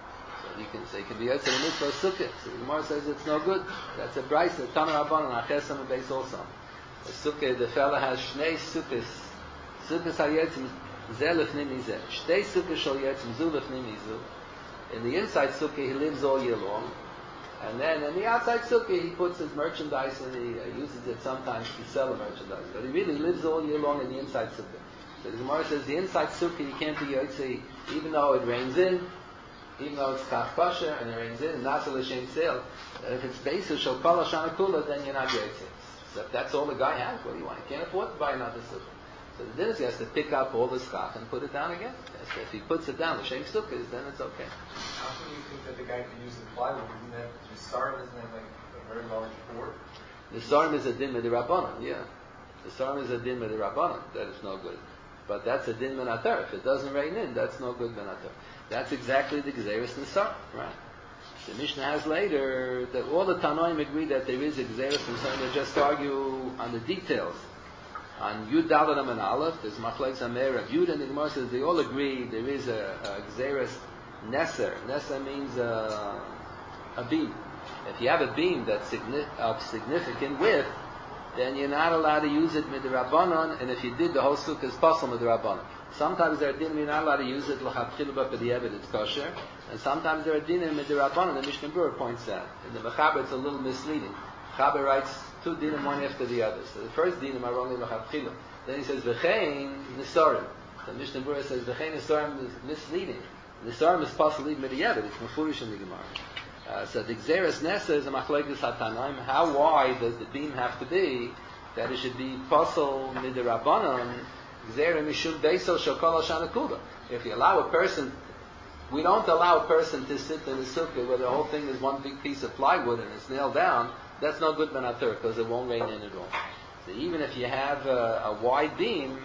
So you can say it can be Yotze Mitzvah sukkah. So the Gemara says it's no good. That's a brisa. Tanar Rabbanan Achesam and Beis also. A sukkah, the fella has shnei sukkahs. Sukkahs hayetzim zeh lefnim mizeh. Shtei sukkahs shal yetzim zu lefnim mizu. In the inside sukkah he lives all year long, and then in the outside sukkah he puts his merchandise and he uses it sometimes to sell the merchandise. But he really lives all year long in the inside sukkah. So the Gemara says the inside sukkah you can't be yotze even though it rains in, even though it's kaf kosher and it rains in, and nasa l'shem sale. If it's basis shal kol hashana kula, then you're not yotze. So if that's all the guy has, what do you want? He can't afford to buy another sukkah. So the din is he has to pick up all the schach and put it down again. So if he puts it down, l'shem sukkahs, then it's okay. How can you think that the guy could use the plywood? Isn't that the Sarim? Isn't that like a very large board? The Sarim is a din with the Rabbanan, yeah. The Sarim is a din with the Rabbanan, that is no good. But that's a din menatar. If it doesn't rain in, that's no good menatar. That's exactly the Gzeres Nisar, right? The Mishnah has later that all the Tanoim agree that there is a Gzeres Nisar. They just argue on the details. On Yud Daladam and Aleph, there's Machlek Zameir of Yud, and the Gemara says they all agree there is a Gzeres Neser. Neser means a beam. If you have a beam that's of significant width, then you're not allowed to use it with the Rabbanon, and if you did, the whole sukkah is possible with the Rabbanon. Sometimes there are dinim you're not allowed to use it l'chatchila but the Eved it's kosher, and sometimes there are dinim with the Rabbanon. The Mishnah Berurah points out. In the Mechaber it's a little misleading. Mechaber writes 2 dinim one after the other. So the first dinim are only l'chatchila. Then he says v'chein nisarim. The Mishnah Berurah says v'chein nisarim is misleading. Nisarim is possible even with the Eved. It's mefurish in the Gemara. So the Gzeres Nesa is a machlekes hatanaim. How wide does the beam have to be that it should be possible midrabanan Gzeres mishum beisol shokol hashanakuda? If you allow a person, we don't allow a person to sit in the sukkah where the whole thing is one big piece of plywood and it's nailed down. That's no good benatur because it won't rain in at all. So even if you have a wide beam,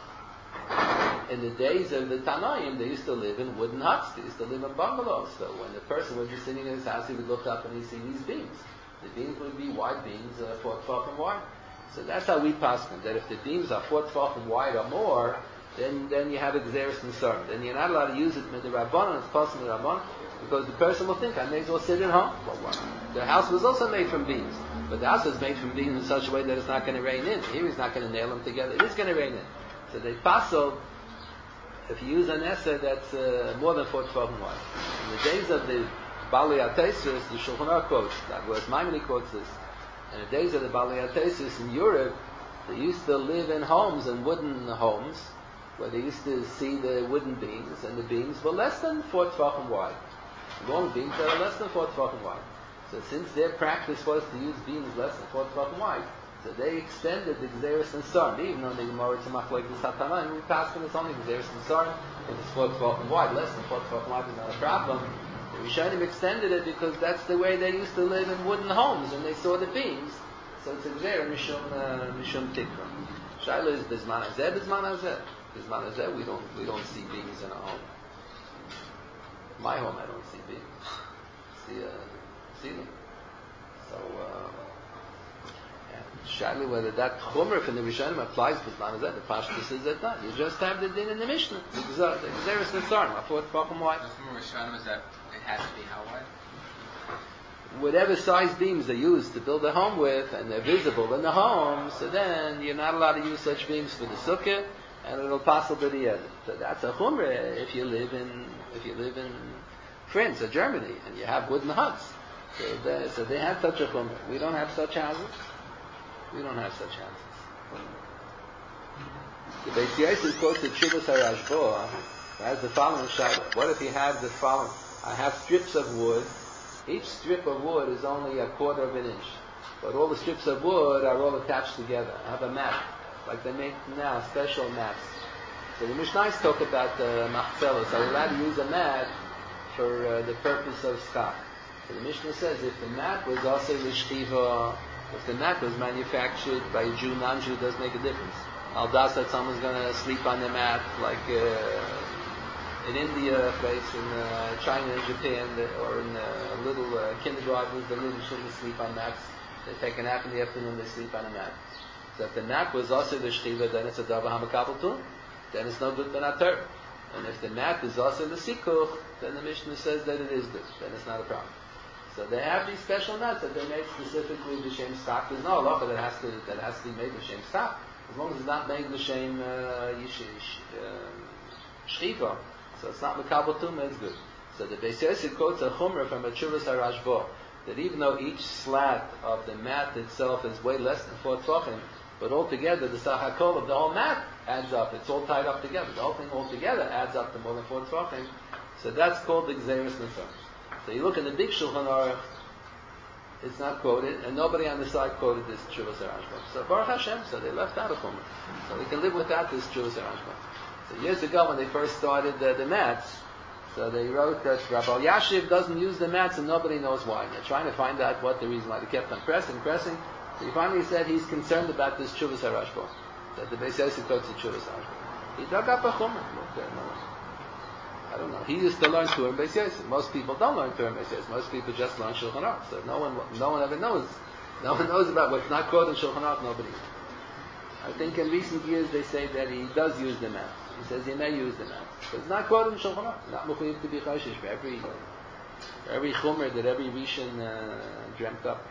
in the days of the Tanaim, they used to live in wooden huts. They used to live in bungalows. So when the person would be sitting in his house, he would look up and he'd see these beams. The beams would be wide beams, 4 tefachim wide. So that's how we pass them. That if the beams are 4 tefachim wide or more, then you have a Gzeres Nisar. Then you're not allowed to use it with the Rabbanon. It's possible with the Rabbanon because the person will think, I may as well sit at home. The house was also made from beams, but the house was made from beams in such a way that it's not going to rain in. Here he's not going to nail them together. It is going to rain in. So they pass if you use an Eser that's more than 4 tefachim wide. In the days of the Bali Ateisus, the Shulchan Aruch quotes, that was Maimonides quotes this. In the days of the Bali Ateisus in Europe, they used to live in homes, in wooden homes, where they used to see the wooden beams, and the beams were less than 4 tefachim wide. Long beams that are less than 4 tefachim wide. So since their practice was to use beams less than 4 tefachim wide, so they extended the Gzeres Nisar. Even though the Gemara is a machlekes hatanaim, we pass them it's only Gzeres Nisar. If it's 4 tefachim wide, less than 4 tefachim wide is not a problem. The Rishonim extended it because that's the way they used to live in wooden homes, and they saw the beams. So it's a Gzeres Mishum Tikra. Shaila is Bizman Hazeh, Bizman Hazeh. Bizman Hazeh, we don't see beams in our home. My home, I don't see beams. See ceiling. So, Shagli, whether that Chumrah from the Rishonim applies to Zman the Pashtus is that not. You just have the din in the Mishnah. The Xeris Nesarim, a fourth Bacham wide. The Rishonim is that it has to be how wide? Whatever size beams they use to build a home with, and they're visible in the home, so then you're not allowed to use such beams for the sukkah, and it'll possibly be a. So that's a Chumrah if you live in France or Germany, and you have wooden huts. So they have such a Chumrah. We don't have such houses. We don't have such houses. The Beis Yosef quotes the Tshuvas HaRashba has the following shayla. What if you have the following? I have strips of wood. Each strip of wood is only a quarter of an inch, but all the strips of wood are all attached together. I have a mat, like they make now, special mats. So the Mishnayos talk about the machzelos. Are we allowed to use a mat for the purpose of schach? So the Mishnah says if the mat was also l'shchiva, if the mat was manufactured by a Jew, non-Jew, doesn't make a difference. Al das that someone's going to sleep on the mat, like in India, place in China and Japan, or in little kindergartens, the little children sleep on mats. They take a nap in the afternoon, they sleep on a mat. So if the mat was also the shchiva, then it's a davar hamakabel too. Then it's no good for nater. And if the mat is also the sikuch, then the Mishnah says that it is good. Then it's not a problem. So they have these special mats that they make specifically l'shem stock. There's no halacha that has to be made l'shem stock. As long as it's not made l'shem shchiva, so it's not makabel tumah, it's good. So the Beis Yosef quotes a chumrah from a Tshuvas HaRashba that even though each slat of the mat itself is way less than 4 tefachim, but altogether the sachakol of the whole mat adds up. It's all tied up together. The whole thing altogether adds up to more than 4 tefachim. So that's called the Xeris Nesarim. So you look in the big Shulchan Aruch, it's not quoted, and nobody on the side quoted this Tshuvas HaRashba. So Baruch Hashem, so they left out a chumrah. So we can live without this Tshuvas HaRashba. So years ago when they first started the mats, so they wrote that Rabbi Yashiv doesn't use the mats and nobody knows why. And they're trying to find out what the reason why. They kept on pressing. So he finally said he's concerned about this Tshuvas HaRashba. That the Beis Yosef quotes the Tshuvas HaRashba. He dug up a chumrah. I don't know. He used to learn Torah in Beis Yosef. Most people don't learn Torah in Beis Yosef. Most people just learn Shulchan Aruch. So no one ever knows. No one knows about what's not quoted in Shulchan Aruch. Nobody. I think in recent years they say that he does use the mat. He says he may use the mat. But it's not quoted in Shulchan Aruch. Not mechuyev to be choshesh for every chumrah that every Rishon dreamt up.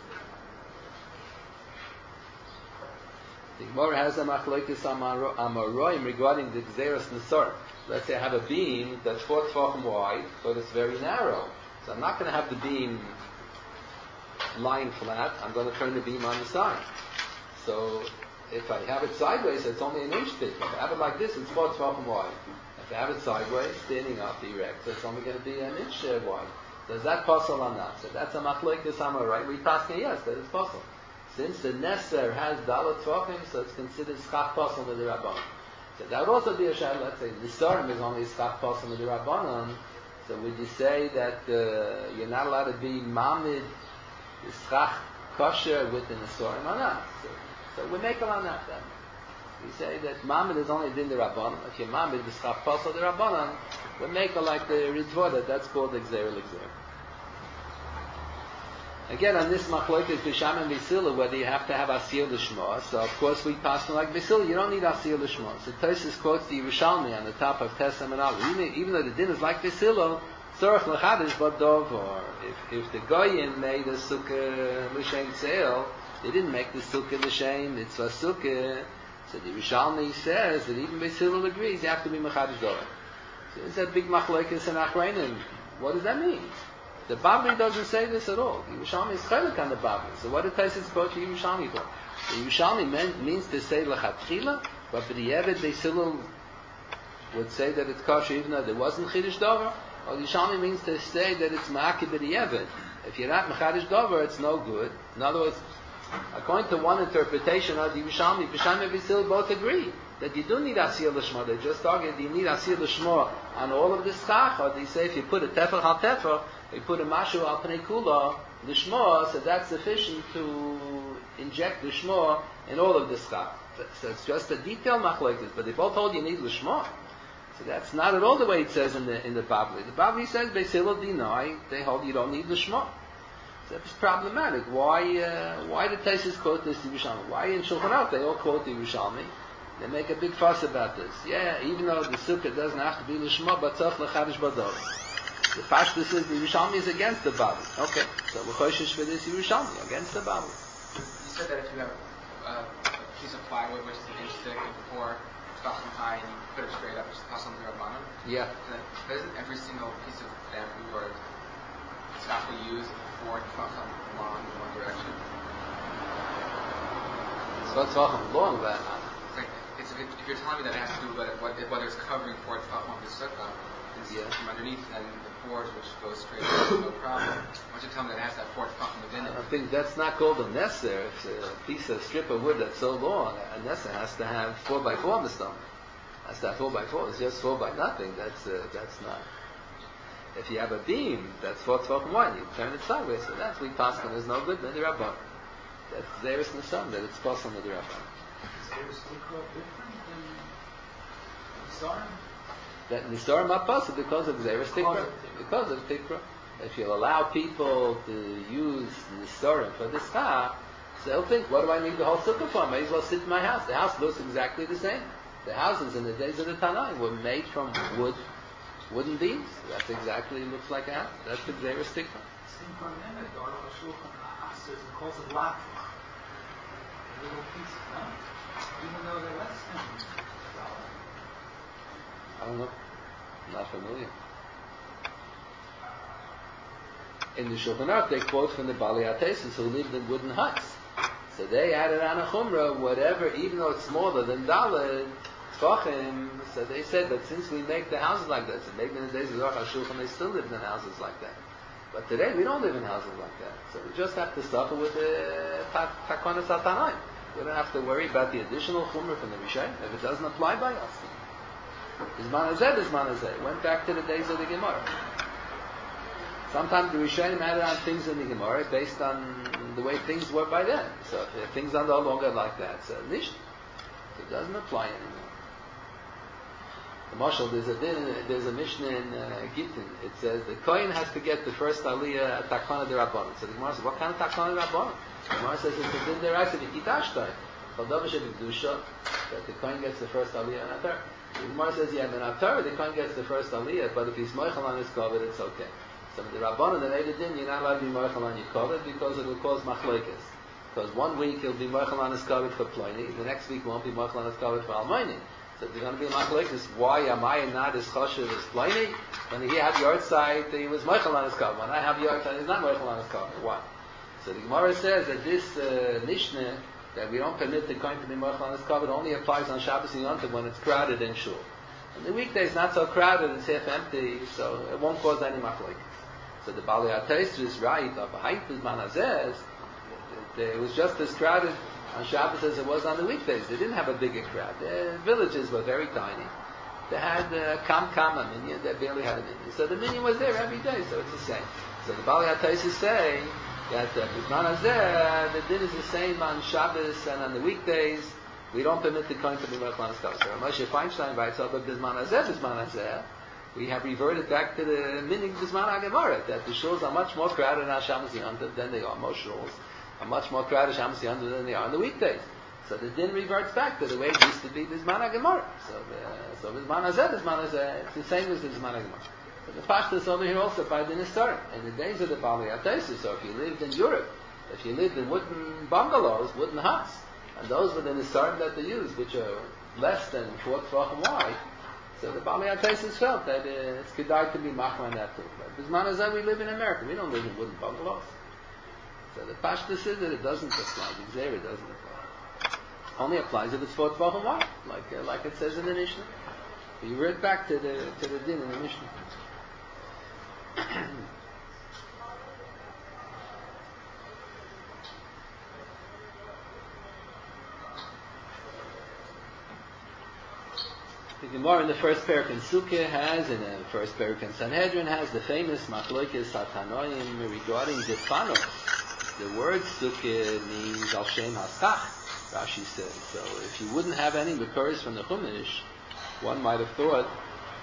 The Gemara has a machlokes amaroim regarding the Xeris Nesarim. Let's say I have a beam that's 4 tefachim wide, but it's very narrow. So I'm not going to have the beam lying flat. I'm going to turn the beam on the side. So if I have it sideways, it's only an inch thick. If I have it like this, it's 4 tefachim wide. If I have it sideways, standing up erect, so it's only going to be an inch wide. Does that puzzle or not? So that's a machlokes amaroim, right? We pass yes, that is puzzle. Since the Neser has dalat tefachim, so it's considered schach puzzle with the Rabbanon. So that would also be a shayla. Let's say the Nesarim is only schach puzzle with the Rabbanon. So would you say that you're not allowed to be mamid the schach kosher with the Nesarim or not? So we make it on that then. We say that mamid is only din the Rabbanon. If you're mamid the schach puzzle the Rabbanon, we make it like the Ritvoda. That's called the Xer. Again, on this machlokes b'sham and b'sila, whether you have to have asiyah l'shma. So of course we pass on like b'sila, you don't need asiyah l'shma. So Tosfos quotes the Yerushalmi on the top of Tesam and Ali. Even though the din is like b'sila, tzorach l'chadish but dovar. If the goyim made a sukkah l'shem tzeil, they didn't make the sukkah l'shem mitzvah sukkah. So the Yerushalmi says that even b'sila agrees you have to be mechadish dovar. So it's a big machlokes and achreinim. What does that mean? The Bavli doesn't say this at all. The Yerushalmi is chelik on the Bavli. So what did Tosfos quote the Yerushalmi for? The Yerushalmi means to say lechatchila, but for the Eved, they still would say that it's kosher even though there wasn't chidush dover. Or the Yerushalmi means to say that it's ma'akib the Eved. If you're not mechadish dover, it's no good. In other words, according to one interpretation of the Yerushalmi, Bisham and Bisil both agree that you do need asiyah l'shma. They just argued you need asiyah l'shma on all of this schach. Or they say if you put a tefach al tefach, you put a mashu al pnei kula l'shma, so that's sufficient to inject the shma in all of this schach. So it's just a detailed machlokes, but they both hold you need l'shma. So that's not at all the way it says in the Bavli. The Bavli says Beis Hillel deny, they hold you don't need the Shema. So that's problematic. Why the Taisus quote this Yerushalmi? Why in Shulchan Aruch they all quote the Yerushalmi? They make a big fuss about this. Yeah, even though the Sukkah doesn't have to be L'Shema, but Tzach L'Chadish Bador. The Pashtus is the Yerushalmi is against the Bavli. Okay, so we're Choshesh for this Yerushalmi, against the Bavli. You said that if you have a piece of plywood which is an inch thick and 4 tefachim high and you put it straight up, it's Pasal D'Rabbanan. Yeah. Doesn't every single piece of bamboo or stuff we use 4 tefachim long in one direction? So what's long about Like, if you're telling me that it has to do with whether it's covering 4 tefachim of the sukkah, from underneath, then the 4s which go straight up, no problem. Once you tell me that it has that 4 tefachim within it. I think that's not called a nesser. It's a piece of strip of wood that's so long. A nesser has to have 4x4 on the stomach. Has to have 4x4. It's just 4 by nothing. That's not. If you have a beam, that's 4 tefachim wide. You turn it sideways. So that's we paskin is no good. Then the Rabban. That's Zeres Nesam. That it's possible with the Rabban. Is Zeres Tikra different than Nisarim? That Nisarim are possible because of Zeres Tikra. Because of Tikra. If you'll allow people to use Nisarim for this car, so they'll think, what do I need the whole sukkah for? I may as well sit in my house. The house looks exactly the same. The houses in the days of the Tanaim were made from wooden beams. That's exactly, it looks like a house. That's the Zeres Tikra. Calls it black. Little piece, no? Even though they're less than. I don't know. I'm not familiar. In the Shulchan Aruch, they quote from the Bali Atesis who lived in wooden huts. So they added on a chumrah, whatever, even though it's smaller than Daled, Tfachim, so they said that since we make the houses like that, so maybe in the days of the Aruch HaShulchan they still lived in houses like that. But today we don't live in houses like that. So we just have to suffer with the Takonas HaTanaim. We don't have to worry about the additional chumrah from the Rishayim if it doesn't apply by us. Bisman Hazeh. Went back to the days of the Gemara. Sometimes the Rishayim added on things in the Gemara based on the way things were by then. So if things are no longer like that, so nicht. So it doesn't apply anymore. The Mashal, there's a Mishnah in Gittin. It says the Kohen has to get the first Aliyah at Takana D'Rabbanan. So the Gemara says, what kind of Takana D'Rabbanan? The Gemara says it's a Din D'Oraisa V'Kitashtai. That the Kohen gets the first Aliyah and Atar. The Gemara says, yeah, in Atar the Kohen gets the first Aliyah, but if he's Moichel on his covet, it's okay. So the Rabbanan, they made a din, you're not allowed to be Moichel on your covet because it will cause machlokes. Because one week he'll be Moichel on his covet for Pliny, the next week won't be Moichel on his covet for Almayni. So there's going to be a machlokes. Why am I not as choshev as Pliny? When he had yard side, he was Moichel on his covet. When I have yard side, he's not Moichel on his covet. Why? So the Gemara says that this Mishnah, that we don't permit the Kohen to be Moichel on his covet, only applies on Shabbos and Yom Tov when it's crowded in shul. And the weekdays not so crowded, it's half empty, so it won't cause any machlokes. So the Bali Ateis is right, but behind the Manazes, it was just as crowded on Shabbos as it was on the weekdays. They didn't have a bigger crowd. The villages were very tiny. They had a minyan, they barely had a minyan. So the minyan was there every day, so it's the same. So the Bali Ateis is saying that the din is the same on Shabbos and on the weekdays. We don't permit the Kohen to be Moichel on his covet. So Moshe Feinstein writes up of Bisman Hazeh, we have reverted back to the meaning of Bisman HaGemara, that the shuls are much more crowded on Shabbos Yom Tov than they are. Most shuls are much more crowded on Shabbos Yom Tov than they are on the weekdays. So the din reverts back to the way it used to be Bisman HaGemara. So Bisman Hazeh, it's the same as the Bisman HaGemara. But the Pashtas over here also by the Nisarim. In the days of the Bali Atesis, so if you lived in Europe, if you lived in wooden bungalows, wooden huts, and those were the Nisarim that they used, which are less than 4 tefachim wide, so the Bali Atesis felt that it's kedai to be machman that too. But Bisman Hazeh, we live in America. We don't live in wooden bungalows. So the Pashta says that it doesn't apply. The Zera doesn't apply. Only applies if it's 4 tefachim wide, like it says in the Mishnah. But you read back to the din in the Mishnah. The Gemara in the first parak in Sukkah has, in the first parak in Sanhedrin has the famous machlokes satanoim regarding Gefanos. The word Sukkah means al shem haskach, Rashi says. So if you wouldn't have any Makoros from the Chumash, one might have thought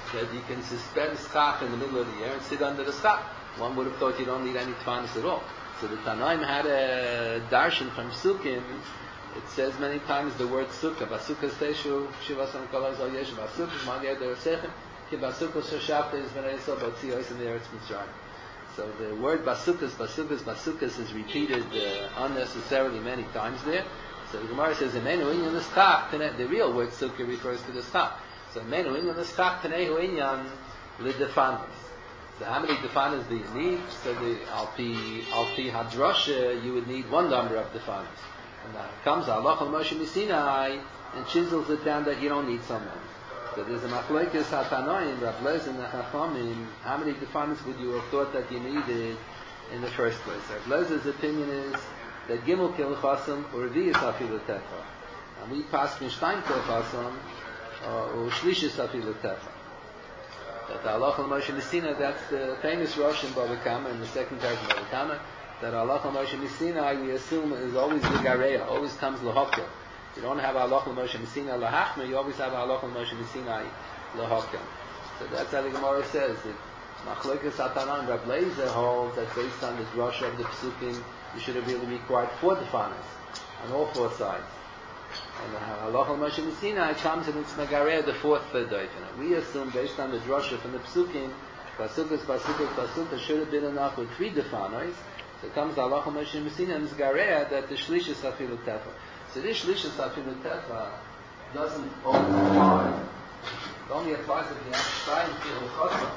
that you can suspend schach in the middle of the year and sit under the schach. One would have thought you don't need any tfanis at all. So the Tanaim had a darshan from Sukkim. It says many times the word sukkah. Basukah steishu shivasam kolas al yeshu. Basukah maged dersechem. Ki basukah shoshavta is v'neisol b'tziyos in the Eretz Mitzrayim. So the word basukas is repeated unnecessarily many times there. So the Gemara says, "Emenu inyan l'schach." The real word sukkah refers to the schach. So "Emenu inyan l'schach tenehu inyan l'defanos." So how many defanos do you need? So the alpi hadrasha, you would need one number of defanos. And now comes Halacha Moshe Sinai and chisels it down that you don't need so many. So there's a machlokes hatanoim, Rav Lezer and Chachamim. How many defanos would you have thought that you needed in the first place? Rav Lezer's opinion is that Gimel Kilchasam or Revi'is Afilu Tefa. And we pass Mishtaim Kilchasam or Shlishis Afilu Tefa. That Halacha Moshe Sinai, that's the famous Rosh in Bava Kama, in the second part of Bava Kama, that Halacha Moshe Sinai, we assume, is always Ligareya, always comes L'Hokel. You don't have Halacha Moshe Sinai L'Hachma, you always have Halacha Moshe Sinai L'Hokel. So that's how the Gemara says that Machlokes Hatanan, Rav Lezer holds that based on this Rosh of the Pesukim, you should have really required 4 defanas on all 4 sides. And Halacha Moshe Sinai comes and it's Megareya, the 4th Doifina. We assume, based on the drasha from the Pesukim, Pasukas should have been enough with 3 defanos. So it comes to Halacha Moshe Sinai and Megareya that the Shlishis Afilu Tefa. So this Shlishis Afilu Tefa doesn't always apply. It only applies if you have Shtayim Kilul Chosam.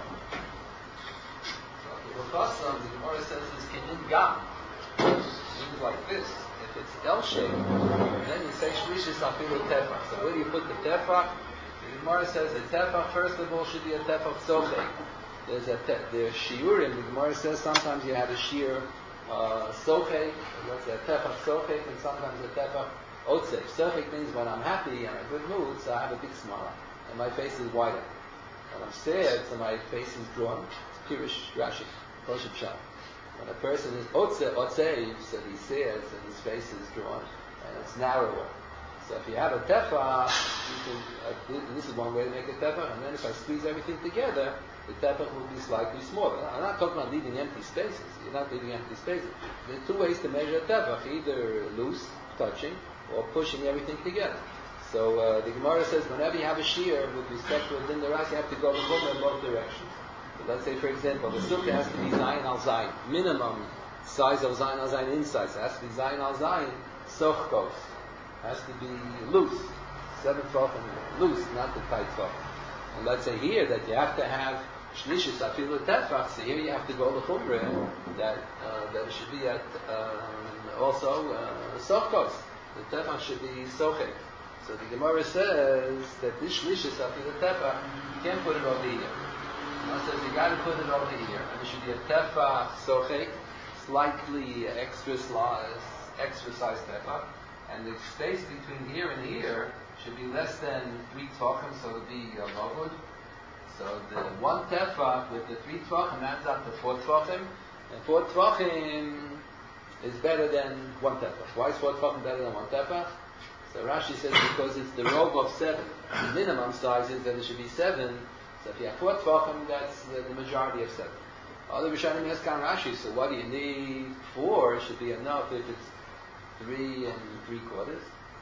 So Kilul Chosam, the Gemara says, is Kinyin Gam. Means like this. If it's L-shaped, then you say Shlishis Afilu Tefa. So where do you put the Tefa? The Gemara says the Tefa, first of all, should be a Tefa Tzofei. There's Shiurim, the Gemara says sometimes you have a Shiur Sochei, that's a Tefa Sochei, and sometimes a Tefa Otzei. Sochei means when I'm happy and in a good mood, so I have a big smile, and my face is wider. When I'm sad, so my face is drawn. It's Pirish Rashi, Koshib Shah. When a person is Otzei, so he says, and his face is drawn, and it's narrower. So if you have a tefa, you can, this is one way to make a tefa, and then if I squeeze everything together, the tefa will be slightly smaller. I'm not talking about leaving empty spaces. You're not leaving empty spaces. There are 2 ways to measure a tefa, either loose, touching, or pushing everything together. So the Gemara says whenever you have a shear with respect to a din deras, you have to go in both directions. So let's say, for example, the sukkah has to be zayin al zayin, minimum size of zayin al zayin inside. So it has to be zayin al zayin, sochkos. Has to be loose, 7 tefachim loose, not the tight tefachim. And let's say here that you have to have shlishis afilu tefach. So here you have to go to chumrah that it should be at also sochkos. The tefach should be sochek. So the Gemara says that this shlishis afilu tefach, you can't put it over here. It says you got to put it over here, and it should be a tefach sochek, slightly extra size tefach. And the space between here and here should be less than 3 tefachim, so it would be lovud. So the 1 tefach with the 3 tefachim adds up to 4 tefachim, and 4 tefachim is better than 1 tefach. Why is 4 tefachim better than 1 tefach? So Rashi says because it's the rov of 7. The minimum size is that it should be 7. So if you have 4 tefachim, that's the majority of 7. Other Rishonim ask on Rashi, so what do you need? 4 should be enough if it's 3 3/4.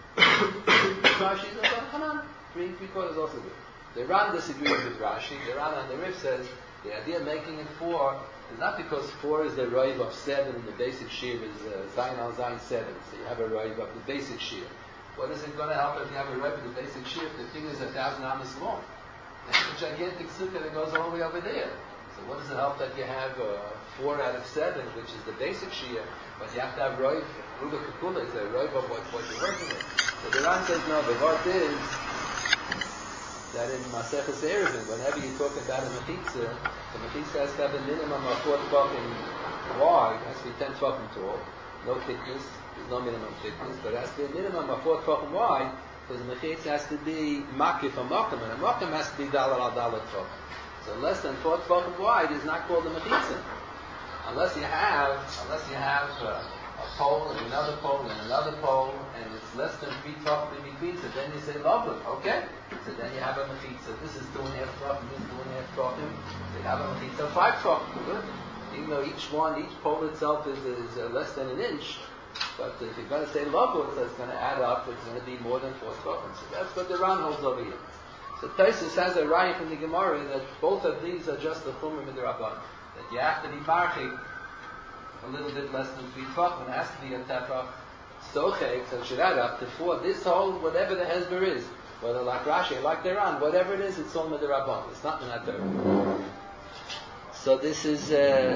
Rashi says, oh, come on, 3 3/4 is also good. The Ran disagrees with Rashi. The Ran on the Rif says the idea of making it 4 is not because 4 is the roiv of 7 and the basic shear is zayin al zayin 7. So you have a roiv of the basic shear. What is it going to help if you have a roiv of the basic shear if the thing is 1,000 amas long? It's a gigantic sukkah that goes all the way over there. So what does it help that you have 4 out of 7, which is the basic shear, but you have to have roiv, ruba kapula is a roiv of what you're working with. So the Ran says, no, the word is that in Maseches Eruvin, whenever you talk about a mechitza, the mechitza has to have a minimum of 4 tefachim wide, it has to be 10 tefachim tall, no thickness, there's no minimum thickness, but it has to be a minimum of 4 tefachim wide, because the mechitza has to be makif a mokum, and a mokum has to be dalar al dalar tefachim. So less than 4 tefachim wide is not called a mechitza. Unless you have a pole and another pole and another pole, and it's less than 3 tefachim in between, so then you say lovely, okay? So then you have a mechitza. This is 2.5 tefachim, this is 2.5 tefachim. So you have a mechitza of 5 tefachim. Good. Even though each pole itself is less than an inch, but if you're going to say lovely, so it's going to add up, it's going to be more than 4 tefachim. So that's what the Ran holds over here. So Tosfos has a raya from the Gemara that both of these are just the chumra midrabanan. That you have to be marchik a little bit less than 3 tefachim. It has to be a tefach sochek, so it should add up to 4. This whole, whatever the hesber is, whether like Rashi, like the Ran, whatever it is, it's all midrabanan. It's not minator. So this is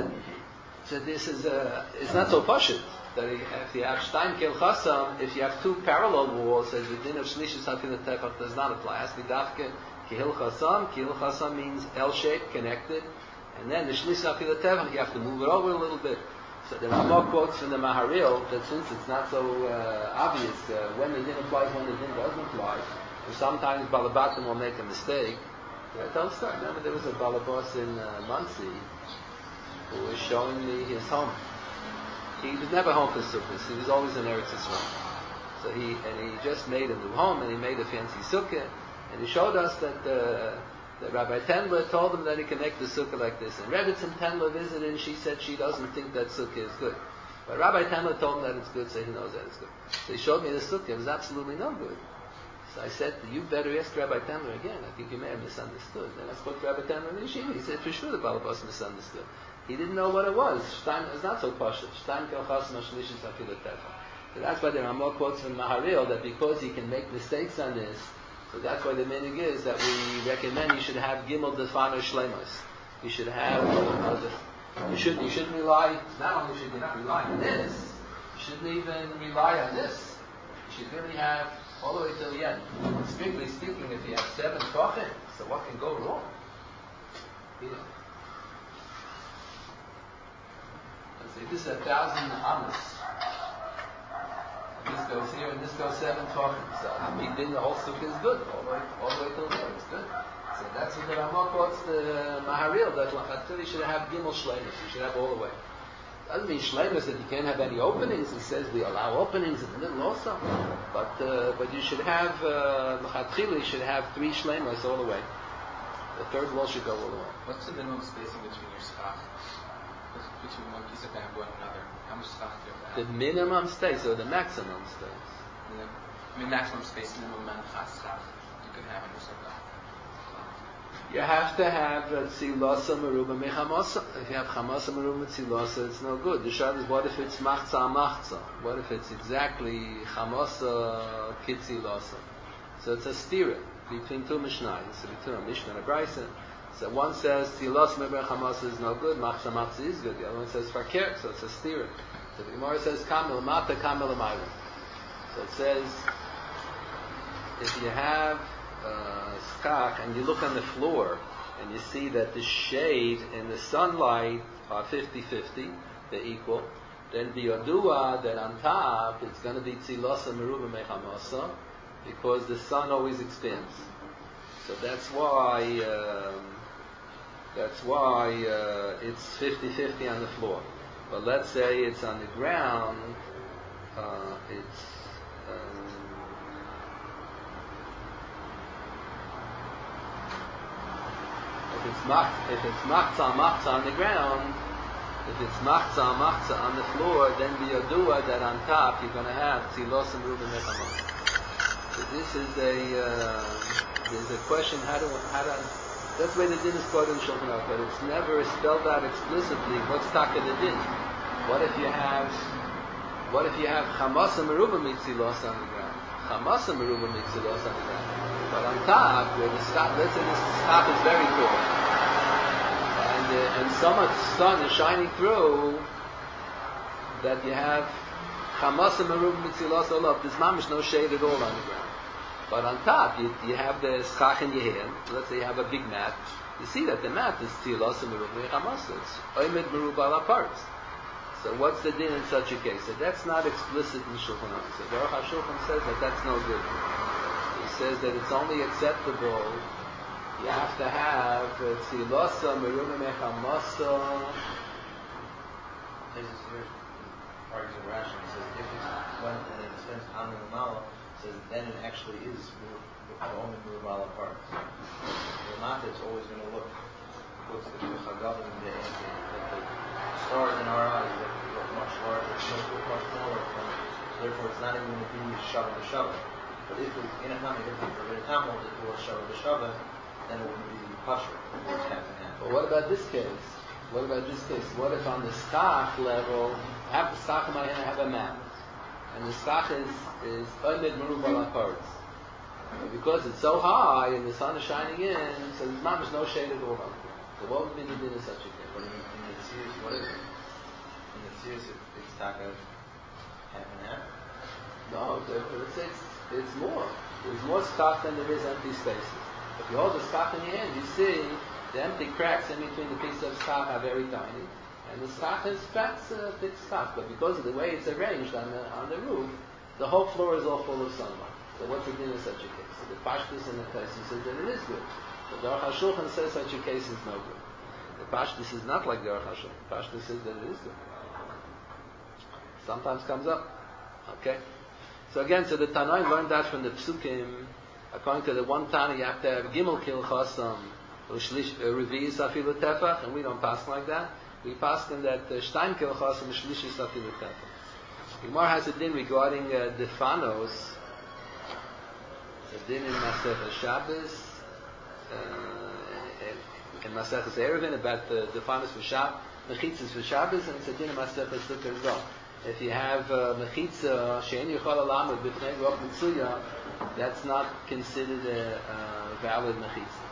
it's not so pashut that if you have Stein Kel Chasam, if you have 2 parallel walls, as the din of Shlishis Hafil Tefach does not apply. It has to be Dafke Kihil Chasam. Kihil Chasam means L-shaped, connected, and then the Shlishis Hafil Tefach, you have to move it over a little bit. So the Ramah quotes from the Maharil that since it's not so obvious when the din applies, when the din doesn't apply, and sometimes Balabatim will make a mistake. Don't start. Remember there was a Balabas in Muncie who was showing me his home. He was never home for sukkahs. He was always in Eretz Yisrael. So he just made a new home and he made a fancy sukkah. And he showed us that Rabbi Tendler told him that he can make the sukkah like this. And Rebbetzin Tendler visited and she said she doesn't think that sukkah is good. But Rabbi Tendler told him that it's good, so he knows that it's good. So he showed me the sukkah. It was absolutely no good. So I said, you better ask Rabbi Tendler again. I think you may have misunderstood. Then I spoke to Rabbi Tendler in the yeshiva. He said, for sure the Balabas misunderstood. He didn't know what it was. Stein is not so pashut. Stein Kel Chasam Shlishis Hafil Tefach. So that's why the Ramah quotes from Maharil that because he can make mistakes on this, so that's why the minig is that we recommend you should have Gimel Defana Shleimus. You should have you shouldn't rely. Not only should you not rely on this, you shouldn't even rely on this. You should really have all the way till the end. Strictly speaking, if you have 7 tefachim, so what can go wrong? Yeah. Let's see, this is 1,000 amas. This goes here, and this goes 7 tefachim. So the whole sukkah is good, all the way till the end. It's good. So that's what the Ramah quotes the Maharil that Lachatchila you should have Gimel Shleimus. You should have all the way. Doesn't mean Shleimus that you can't have any openings. He says we allow openings in the middle also. But you should have Lachatchila you should have 3 Shleimus all the way. The third wall should go all the way. What's the minimum spacing between your schach? Between one piece of bamboo and another? How much schach do you have? The minimum space or the maximum space? Maximum space, minimum amount of schach you can have in your sukkah. You have to have tzilasa meruba mechamasa. If you have chamasa meruba tzilasa, it's no good. The shad is what if it's machza machza? What if it's exactly chamasa kitzilasa? So it's a stira between 2 mishnayos. So between a mishnah and a brayso. So one says tzilasa meruba chamasa is no good. Machza machza is good. The other one says fakir. So it's a stira. So the Gemara says kamel mata kamel amayra. So it says if you have schach and you look on the floor and you see that the shade and the sunlight are 50-50, they're equal, then the yodua that on top it's going to be tzilasa meruba mechamasa because the sun always expands. So that's why it's 50-50 on the floor. But let's say it's on the ground, it's if it's machza on the ground, if it's machza on the floor, then the yodua that on top you're going to have tzilos and ruben mechamot. So this is there's a question how to that's why the din is quoted in Shulchan Aruch, but it's never spelled out explicitly what's taka the din. What if you have chamasa meruba mitzilos on the ground? Chamasa meruba mitzilos on the ground. But on top, where the schach, let's say the schach is very tall, and so much sun is shining through that you have chamasa meruba mitzilos all up. There's mamish no shade at all on the ground. But on top, you have the schach in your hand. Let's say you have a big mat. You see that the mat is tzilos meruba chamasa. It's oimed meruba ala parts. So what's the din in such a case? So that's not explicit in Shulchan Aruch. So Baruch HaShulchan says that that's no good. He says that it's only acceptable. You have to have tzilasa meruba mechamasa. argues with Rashi. He says if it's when it extends on the Mala, says then it actually is the only Murmala part. The Mata is always going to look. Looks at the Chagavim and the stars in our eyes look much larger, look much more. Therefore, it's not even going to be Shava B'Shava. But if it's in a Hamid, if it's a Tamil, if it was Shava B'Shava, then it would be Pasha. It's half and half. But what about this case? What about this case? What if on the Skach level, have the Skach in my hand, I have a map, and the Skach is Omed Merubal HaParetz. Because it's so high and the sun is shining in, so there's not no shade at all. So what would be the din of such a case? But in the Tzius, what is it? In the Tzius, it's Taka half and half? No, it's more. There's more Skach than there is empty spaces. If you hold the Skach in your hand, you see the empty cracks in between the pieces of Skach are very tiny. And the Skach is fat, thick Skach. But because of the way it's arranged on the roof, the whole floor is all full of sunlight. So what's the din of such a case? So the Pashtus and the Taisus says that it is good. The Aruch HaShulchan says such a case is no good. The Pashtus is not like the Aruch HaShulchan. The Pashtus says that it is good. Sometimes comes up. Okay? So again, so the Tanoim learned that from the Psukim. According to the one Tana, you have to have Gimel Kil Chasam, Revi Safilu Tefach, and we don't pass like that. We pass them that Shtaim Kil Chasam, Shlishi Safilu Tefach. Gemara has a din regarding the Fanos. A din in Masechah Shabbos, in Masechah Eruvin about the Fanos for Shabbos, Mechitzas for Shabbos, and it's a din in Masechah Sukkah as well. If you have Mechitza, She'en Yichol Alamud B'fnei Roch Mitzuya, that's not considered a valid Mechitza.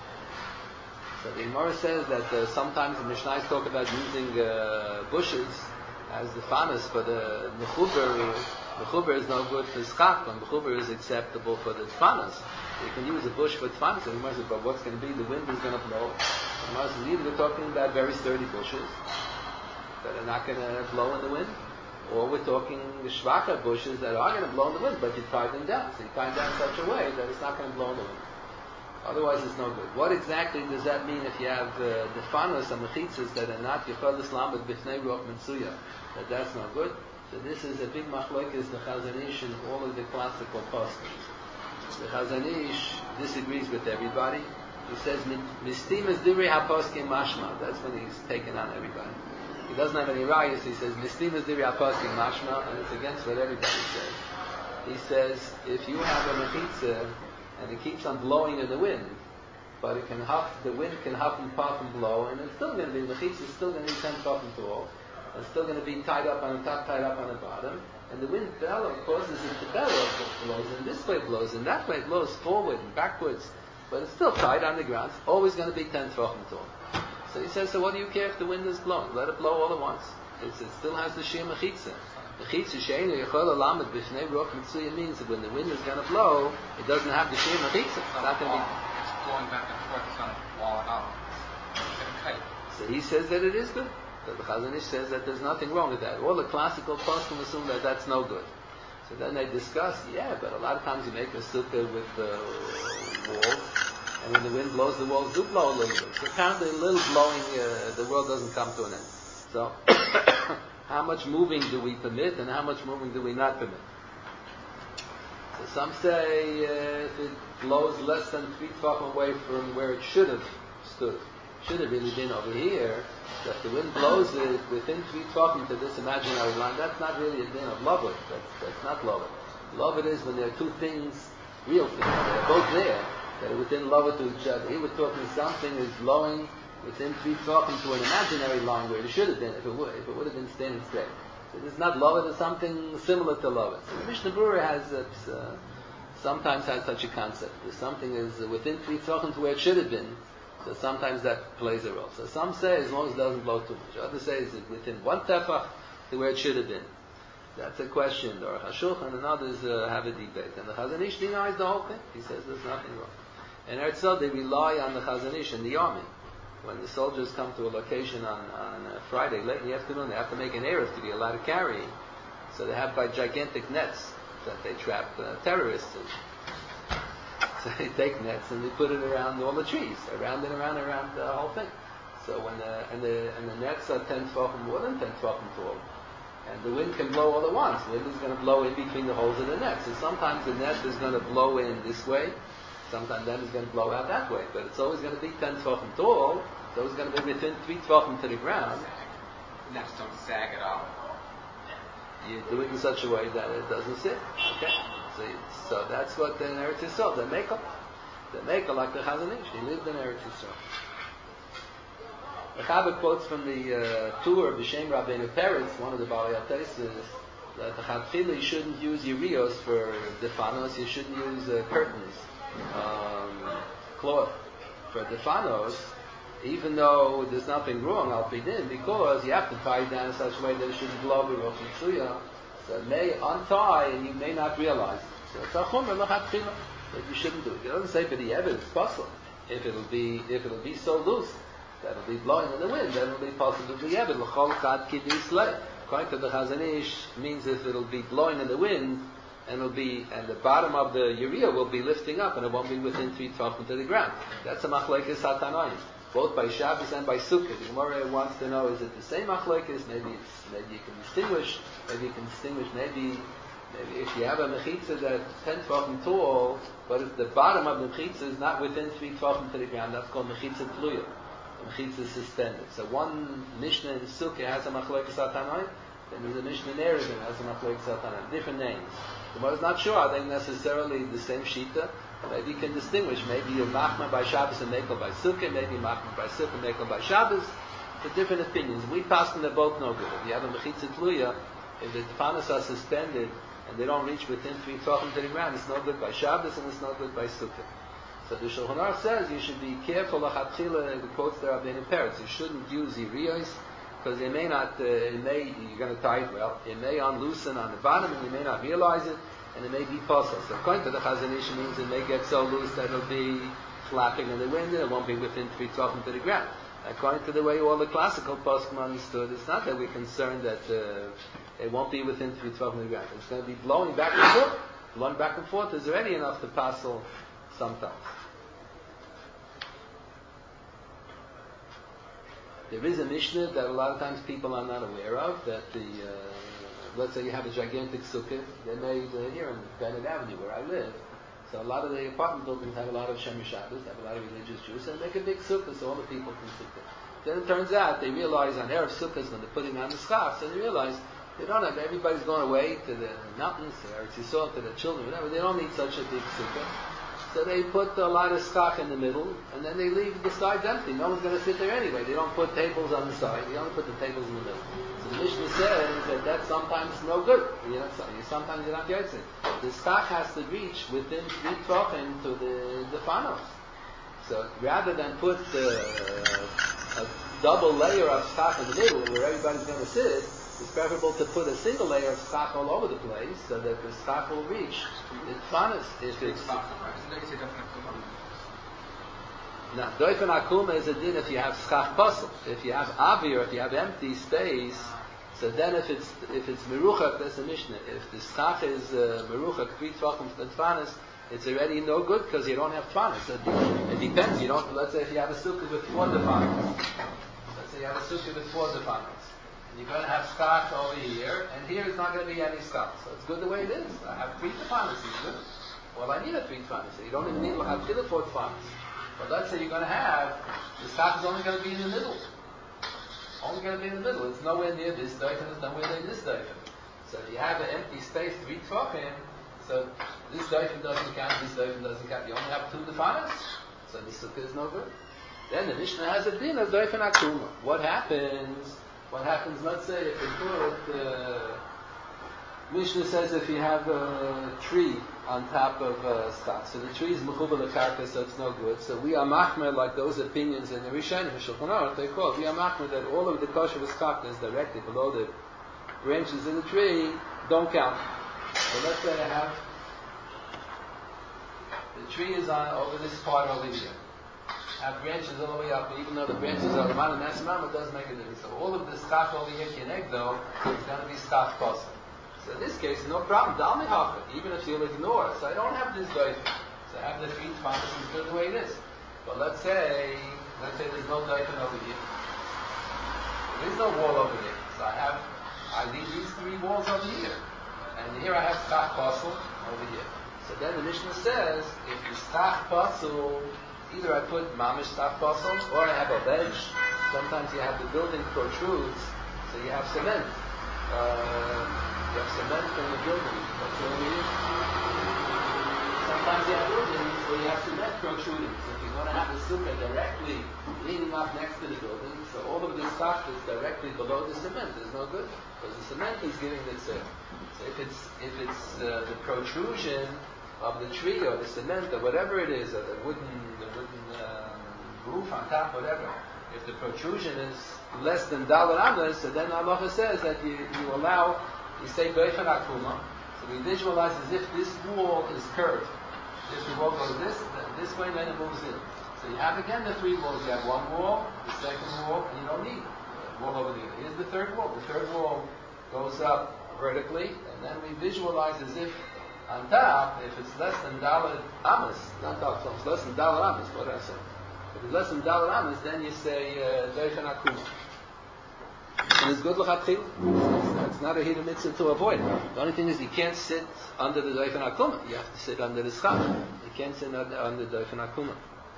So the Gemara says that sometimes the Mishnayos talk about using bushes as the Fanos, but the Mechuber is no good for Schach, but Mechuber is acceptable for the Tfanas. You can use a bush for Tfanas, and the Gemara says, but what's going to be? The wind is going to blow. The Gemara says, either we're talking about very sturdy bushes that are not going to blow in the wind, or we're talking Shvacha bushes that are going to blow in the wind, but you tie them down. So you tie them down in such a way that it's not going to blow in the wind. Otherwise, it's no good. What exactly does that mean if you have the Fanos and Mechitzas that are not Yechol Islam but B'fnei Roch Mitzuya? That's no good. So this is a big machlokes, the Chazon Ish and all of the classical poskim. The Chazon Ish disagrees with everybody. He says, Mistim is Divrei HaPoskim Mashma. That's when he's taken on everybody. He doesn't have any rayas. He says, Mistim is Divrei HaPoskim Mashma, and it's against what everybody says. He says, if you have a mechitza, and it keeps on blowing in the wind, but it can huff, the wind can huff and puff and blow, and it's still going to be, the mechitza is still going to be 10 feet tall, it's still going to be tied up on the top, tied up on the bottom, and the wind causes it to bellow. It blows in this way, blows in that way, it blows forward and backwards, but it's still tied on the ground. It's always going to be 10 tall. So he says, so what do you care if the wind is blowing? Let it blow all at once. It still has the sheer mechitza. Mechitza she'enu yechol alamed b'fnei roch mitzuya means that when the wind is going to blow, it doesn't have the sheer mechitza. It's not going to be. It's blowing back and forth. It's not a wall out. So he says that it is good. So the Chazon Ish says that there's nothing wrong with that. All the classical poskim assume that that's no good. So then they discuss, but a lot of times you make a sukkah with walls, and when the wind blows, the walls do blow a little bit. So apparently a little blowing, the world doesn't come to an end. So how much moving do we permit, and how much moving do we not permit? So some say if it blows less than 3 tefachim away from where it should have stood, should have really been over here, that the wind blows it within 3 tefachim to this imaginary line, that's not really a din of loved. That's not loved. Loved is when there are two things, real things, that are both there, that are within loved to each other. Here we're talking something is blowing within 3 tefachim to an imaginary line where it should have been, if it would have been standing straight. So this is not loved, it's something similar to loved. So the Mishnah Berurah has sometimes has such a concept. If something is within 3 tefachim to where it should have been, so sometimes that plays a role. So some say as long as it doesn't blow too much. Others say is it within 1 tefach to where it should have been. That's a question. The Aruch HaShulchan and others have a debate. And the Chazon Ish denies the whole thing. He says there's nothing wrong. And Eretz they rely on the Chazon Ish and the army. When the soldiers come to a location on Friday late in the afternoon, they have to make an eruv to be allowed to carry. So they have by gigantic nets that they trap terrorists in. So they take nets and they put it around all the trees, around the whole thing. So when the nets are 10 tefachim more than 10 tefachim tall, And the wind can blow all at once. The wind is going to blow in between the holes in the net. So sometimes the net is going to blow in this way, sometimes then it's going to blow out that way. But it's always going to be 10 tefachim tall, it's always going to be within 3 tefachim to the ground. Nets don't sag at all. You do it in such a way that it doesn't sit. Okay? So that's what the Eretz Yisrael, the Mekel. The Mekel, like the Chazon Ish, he lived in Eretz Yisrael. The Chabad quotes from the tour of B'Shem Rabbeinu Peretz, one of the Balei HaTeisus, that the Chatchila, you shouldn't use Yerios for Defanos, you shouldn't use curtains, cloth for Defanos, even though there's nothing wrong, Al Pidin, because you have to tie it down in such a way that it shouldn't blow over Rosh Hashanah. So it may untie and you may not realize it. So it's a chumrah l'chatchila that you shouldn't do it. It doesn't say for the Eved it's possible. If it'll be so loose that it'll be blowing in the wind, then it'll be possible to the Eved l'chol chad kidney slay. According to the Chazon Ish, means if it'll be blowing in the wind and the bottom of the urea will be lifting up and it won't be within 3 tefachim to the ground. That's a machlekes hatanayim, both by Shabbos and by Sukkot. The Gemara wants to know, is it the same machlekes? Maybe you can distinguish. Maybe if you have a mechitza that's 10 tefachim tall, but if the bottom of the mechitza is not within 3 tefachim to the ground, that's called mechitza tluya. The mechitza is suspended. So one Mishnah in Sukkot has a machlekes hatanayim, then there's a Mishnah in Erevin that has a machlekes hatanayim. Different names. The Gemara is not sure. Are they necessarily the same shita? Maybe you can distinguish. Maybe you're machma by Shabbos and mekel by Sukkah. Maybe machma by Sukkah and mekel by Shabbos. It's different opinions. We pass them, they're both no good. If you have a mechitza tluya, if the tefanos are suspended and they don't reach within 3 tefachim to the ground, it's no good by Shabbos and it's no good by Sukkah. So the Shulchan Aruch says you should be careful. Lachatchila, the quotes there are Rabbeinu Peretz. You shouldn't use yiriyos because you're going to tie it well. It may unloosen on the bottom and you may not realize it. And it may be possible. So according to the Chazon Ish, means it may get so loose that it'll be flapping in the wind and it won't be within 3 tefachim to the ground. According to the way all the classical poskim understood, it's not that we're concerned that it won't be within 3 tefachim to the ground. It's going to be blowing back and forth. Blowing back and forth is already enough to passel sometimes. There is a Mishnah that a lot of times people are not aware of, that let's say you have a gigantic sukkah, they made here in Bennett Avenue where I live. So a lot of the apartment buildings have a lot of Shemesh Shabbos, have a lot of religious Jews, and make a big sukkah so all the people can sit there. Then it turns out they realize on Erev Sukkahs when they're putting on the schach, so they realize they don't have, everybody's going away to the mountains, to Eretz Yisrael, to the children, whatever. They don't need such a big sukkah. So they put a lot of schach in the middle, and then they leave the sides empty. No one's going to sit there anyway. They don't put tables on the side. They only put the tables in the middle. The Mishnah says that that's sometimes no good. Sometimes you're not getting it. The schach has to reach within 3 tefachim to the fanos. So rather than put a double layer of schach in the middle where everybody's going to sit, it's preferable to put a single layer of schach all over the place so that the schach will reach the fanos. Now, doifen akuma is a din if you have schach posel. If you have avi or if you have empty space, so then if it's meruchak, that's a mishnah. If the schach is meruchak 3 tefachim to the fanos, it's already no good because you don't have fanos. So it depends. You don't. Let's say if you have a sukkah with 4 defanos. Let's say you have a sukkah with 4 defanos. You're going to have schach over here, and here is not going to be any schach. So it's good the way it is. I have 3 tefanos here. Well, I need a 3 tefanos. You don't even need to have 4 tefanos. But let's say you're going to have, the schach is only going to be in the middle. Only going to be in the middle. It's nowhere near this doifen, it's nowhere near this doifen. So if you have an empty space, 3 tefachim, so this doifen doesn't count, this doifen doesn't count. You only have 2 defanos, so the sukkah is no good. Then the Mishnah has a din of doifen akuma. What happens, let's say, if you put, Mishnah says if you have a tree on top of schach, so the tree is mechuba l'karka, so it's no good. So we are machmer like those opinions in the Rishonim, Shulchan Aruch, they quote, we are machmer that all of the kosher of schach that's directly below the branches of the tree don't count. So let's say I have the tree is on over this part over here. Have branches all the way up, even though the branches are the man and it doesn't make a difference. So all of the schach over here, kineg though, is going to be schach posel. So in this case, no problem. Dalmi hafa, even if you'll ignore it. So I don't have this doifen. So I have the 3 tefanos and it's the way it is. But let's say there's no doifen over here. There is no wall over there. So I I need these 3 walls over here. And here I have schach pasul over here. So then the Mishnah says, if the schach pasul, either I put mamish schach pasul, or I have a ledge. Sometimes you have the building protrudes, so you have cement. You have cement from the building. That's what it is. Sometimes you have buildings where you have cement protruding. So if you're going to have a sukkah directly leaning up next to the building, so all of this stuff is directly below the cement. It's no good because the cement is giving the tzir. So if it's the protrusion of the tree or the cement or whatever it is, or the wooden roof on top, whatever. If the protrusion is less than Dalet Amas, so then Allah says that you allow, you say Beifan Akuma. So we visualize as if this wall is curved. If the wall goes this way, then it moves in. So you have again the 3 walls. You have one wall, the second wall, and you don't need a wall over here. Here's the third wall. The third wall goes up vertically, and then we visualize as if on top, if it's less than Dalet Amas, not top, so it's less than Dalet Amas, what did I say? If it's less than Dalet Amas, then you say Beifan Akuma. And it's good l'chatchila. It's not a hidden mitzvah to avoid. The only thing is you can't sit under the Beifan Akuma. You have to sit under the schach. You can't sit under the Beifan Akuma.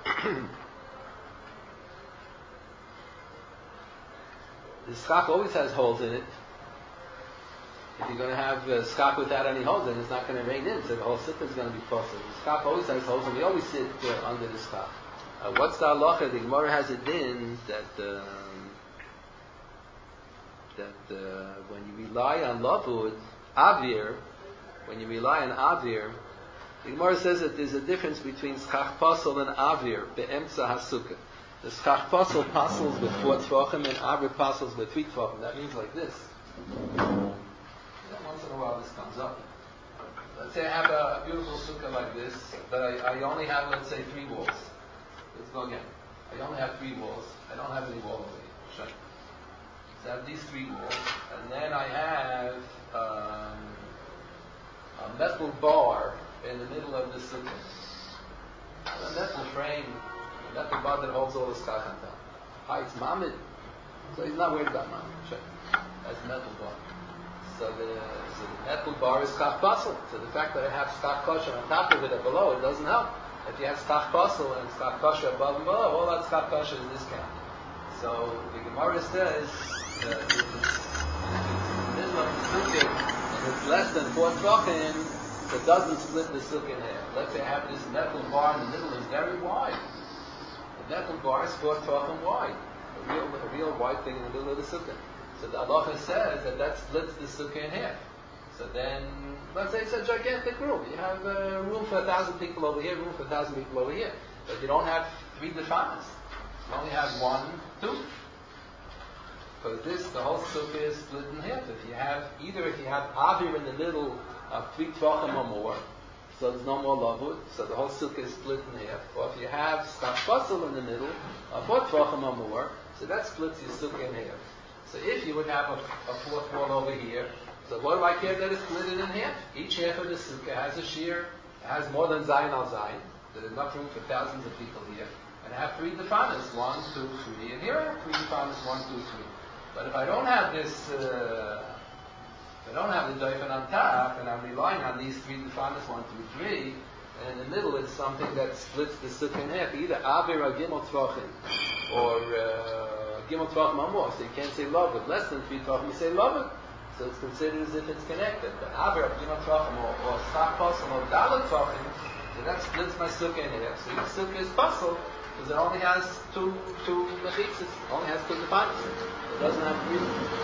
The schach always has holes in it. If you're going to have a schach without any holes in it, it's not going to rain in, so the whole sukkah is going to be possible. The schach always has holes, and we always sit under the schach. What's the halacha? The Gemara has it in that when you rely on lavud, avir, when you rely on avir, the Gemara says that there's a difference between schach pasol and avir, be'emtza hasukah. The schach pasol pasels with 4 tvachim and avir pasels with 3 tvachim. That means like this. Once in a while this comes up. Let's say I have a beautiful sukkah like this, but I only have, let's say, 3 walls. Let's go again. I only have 3 walls. I don't have any wall over here. Sure. So I have these 3 walls, and then I have a metal bar in the middle of the sukkah. A metal frame, a metal bar that holds all the schach on top. Hi, it's Mamid. So he's not worried about Mamid. Sure. That's a metal bar. So the metal bar is schach pasel. So the fact that I have schach kosher on top of it or below it doesn't help. If you have schach pasel and schach kosher above and below, all that schach kosher is discounted. So the Gemara says that if it's in the middle of the sukkah and it's less than 4 tvachim, it doesn't split the sukkah in half. Let's say I have this metal bar in the middle is very wide. The metal bar is 4 tvachim wide. A real wide thing in the middle of the sukkah. So the halacha says that splits the sukkah in half. So then, let's say it's a gigantic room. You have room for 1,000 people over here, room for 1,000 people over here. But you don't have 3 defanas. You only have 1, 2. Because the whole sukkah is split in half. If you have avir in the middle of 3 tvachim or more, so there's no more lavud, so the whole sukkah is split in half. Or if you have schach pasel in the middle of 4 tvachim or more, so that splits your sukkah in half. So if you would have a 4th wall over here, so what do I care that it's split in half? Each half of the sukkah has a shear, has more than zayin al zayin. There's enough room for thousands of people here. And I have 3 defanas, 1, 2, 3. And here I have 3 defanas, 1, 2, 3. But if I don't have this, if I don't have the doifan on top, and I'm relying on these 3 defanas, 1, 2, 3, and in the middle it's something that splits the sukkah in half, either avir or gimel tvachim, or gimel tvachim or more. So you can't say lavud. Less than 3 tvachim, you say lavud. So it's considered as if it's connected. But avir, gimel tvachim, or schach pasel, or dalet tvachim, so that splits my sukkah in half. So each sukkah is pasel, because it only has 2 mechitzas, only has 2 defanas. It doesn't have 3.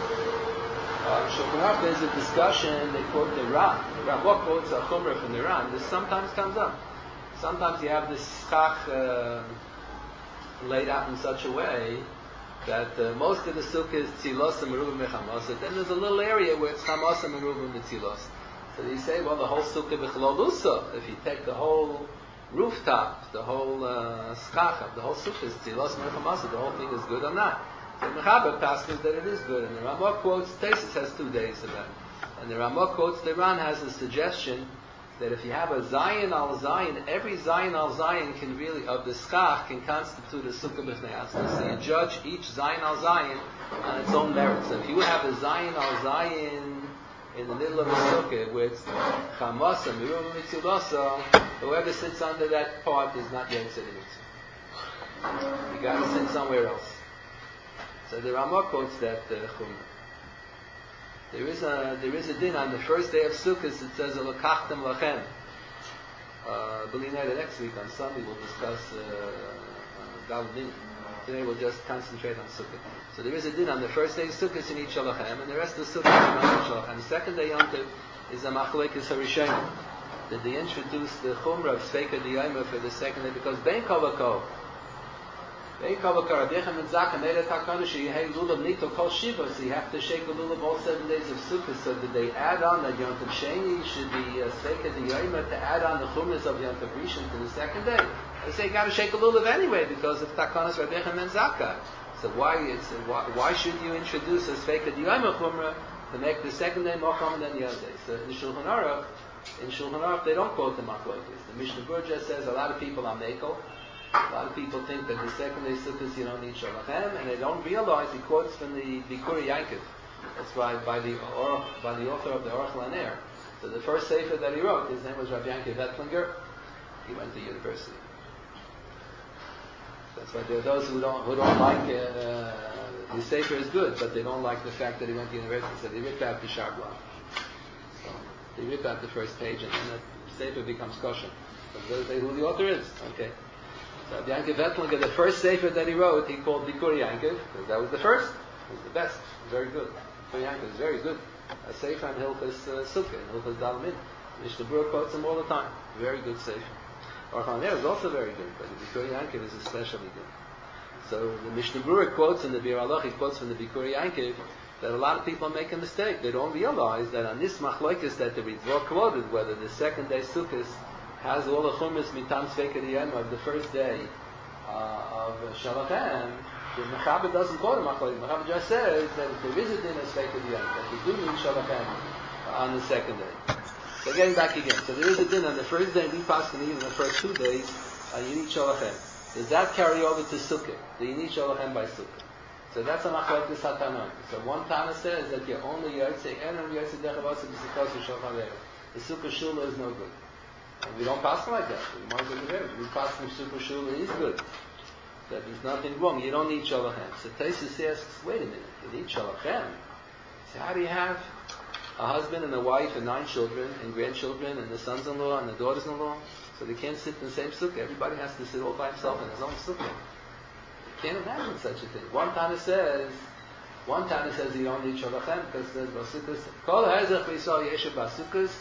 Shulchan Aruch, there's a discussion, they quote the Ran. The Ramah quotes a chumrah from the Ran. This sometimes comes up. Sometimes you have this schach laid out in such a way that most of the sukkah is tzilos and merubim mechamosa. Then there's a little area where it's chamosa and merubim metzilos. So you say, well, the whole sukkah b'chlolusa, if you take the whole rooftop, the whole schach of the whole sukkah is tzilos and mechamosa, the whole thing is good or not. The Mechaber passes that it is good, and the Ramah quotes, Taisus has 2 days of that. And the Ramah quotes, the Ran has a suggestion that if you have a zayin al zayin, every zayin al zayin can really, of the schach, can constitute a sukkah b'chnei atzma. So you judge each zayin al zayin on its own merit. So if you have a Zayin al Zayin in the middle of the sukkah where it's Chamasa, Miruva Mitzulasa, whoever sits under that part is not yet sitting mitzvah. You got to sit somewhere else. So the Ramah quotes that Chumrah. There is a din on the first day of Sukkot. It says Elokachtem lachem. Believe that next week on Sunday we'll discuss Davening. Today we'll just concentrate on Sukkot. So there is a din on the first day of Sukkot in each Shalachem, and the rest of Sukkot is not Shalachem. The second day Yom Tov is a Machlekes Harishonim. That they introduced the Chumrah of Sveika D'Yoma for the second day because Bein Kol V'Kol. Bein Kol V'Kol Rabbeichem and Zaka made a Takonish you have Lulav Nito Kol Shiva, so you have to shake a Lulav all 7 days of Sukkot. So did they add on that Yom Tov Sheni should be Sveika D'Yoma to add on the Chumras of Yom Tov Rishon to the second day? They say you got to shake a Lulav anyway because of Takonis Rabbeichem and Zaka. So why should you introduce a Sveika D'Yoma Chumrah to make the second day more common than the other day? So in Shulchan Aruch they don't quote the Machlokes. The Mishnah Berurah just says a lot of people are Mekel. A lot of people think that the second day Sukkot you don't need Shalachem, and they don't realize he quotes from the Bikuri Yankov. That's by the author of the Aruch Laner. So the first sefer that he wrote, his name was Rabbi Yankov Vetlinger. He went to university. That's why there are those who don't like the sefer is good, but they don't like the fact that he went to university. So they ripped out the Sharblan. So they ripped out the first page, and then the sefer becomes kosher. But they say who the author is. Okay. So Yankov Vetlinger, the first sefer that he wrote, he called Bikuri Yankov, because that was the first. It was the best. It was very good. Bikuri Yankov is very good. A sefer on Hilchas Sukkah, Hilchas Dalmin. Mishnah Berurah quotes him all the time. Very good sefer. Aruch Laner is also very good, but the Bikuri Yankov is especially good. So the Mishnah Berurah quotes in the Bir Halach, he quotes from the Bikuri Yankov that a lot of people make a mistake. They don't realize that on this machlokes that the Ritva quoted, whether the second day Sukkot has all the chumras mitam Sveika D'Yoma of the first day of Shalachem, the Mechaber doesn't quote a machlokes. Mechaber just says that if there is a din of Sveika D'Yoma, that you do need Shalachem on the second day. So getting back again, so there is a din on the first day, we pass and even the first 2 days, you need Shalachem. Does that carry over to Sukkot? Do you need Shalachem by Sukkot? So that's a machlokes Hatanon. So one Tana says that you're only Yotzei Enon Yotzei Dechavasa B'Sukkos V'Shulchan Aruch. The Sukkah Shula is no good. And we don't pass like that. We might be there. We pass from Sukkah Shula is good. That there's nothing wrong. You don't need Shalachem. So Taisus asks, wait a minute, you need Shalachem? So how do you have a husband and a wife and 9 children and grandchildren and the sons-in-law and the daughters-in-law? So they can't sit in the same sukkah. Everybody has to sit all by himself in his own sukkah. You can't imagine such a thing. One Tana says you don't need Shalachem because it says Basukas. Kol Ha'ezach V'Yisrael Yeshu Basukas.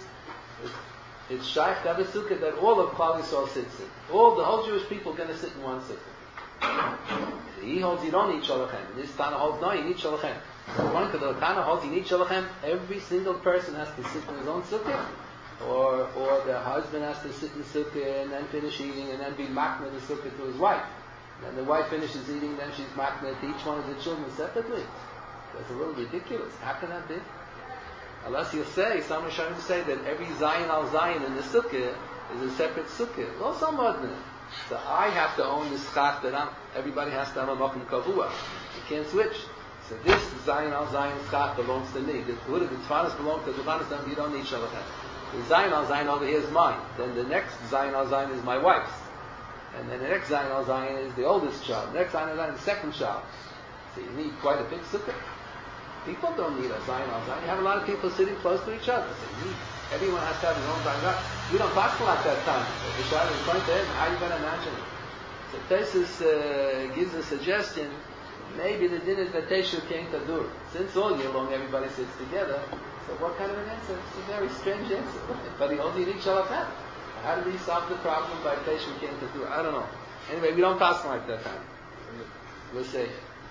It's shaykh to have a sukkah that all of Klal Yisrael sits in. The whole Jewish people are going to sit in one sukkah. He holds you don't need Shalachem. This Tana holds no, you need Shalachem. According to the Tana holds you need Shalachem. Every single person has to sit in his own sukkah, or the husband has to sit in sukkah and then finish eating and then be makna the sukkah to his wife. And the wife finishes eating, then she's makna to each one of the children separately. That's a little ridiculous. How can that be? Unless you say, some are trying to say that every Zayin al Zayin in the sukkah is a separate sukkah. Well, somewhat. So I have to own this schach that everybody has to have a makom kavua. You can't switch. So this Zayin al Zayin schach belongs to me. The Tfanas belongs to the Tfanas, you don't need Shalachem. The Zayin al Zayin over here is mine. Then the next Zayin al Zayin is my wife's. And then the next Zayin al Zayin is the oldest child. The next Zayin al Zayin is the second child. So you need quite a big sukkah. People don't need a Zayin al Zayin. You have a lot of people sitting close to each other. So everyone has to have his own Zayin. We don't talk about that time. The Shabbos is going to him. How are you going to imagine it? So Tesis gives a suggestion. Maybe the din is that Teshu came to do. Since all year long everybody sits together. So what kind of an answer? It's a very strange answer. But he only needs Shalachem. How did he solve the problem by Teshu came to do? I don't know. Anyway, we don't pass like that time. We'll say.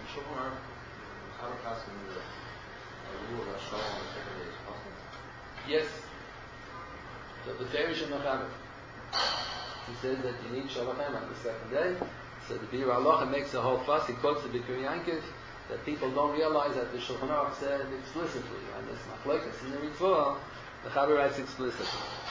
Yes. So the Farish and Mechaber. He says that you need Shalachem on the second day. So the Bir Halacha makes a whole fuss. He quotes the Bikuri Yankov that people don't realize that the Shulchan Aruch said explicitly, and this machlokes in the Ritva, the Chaber writes explicitly.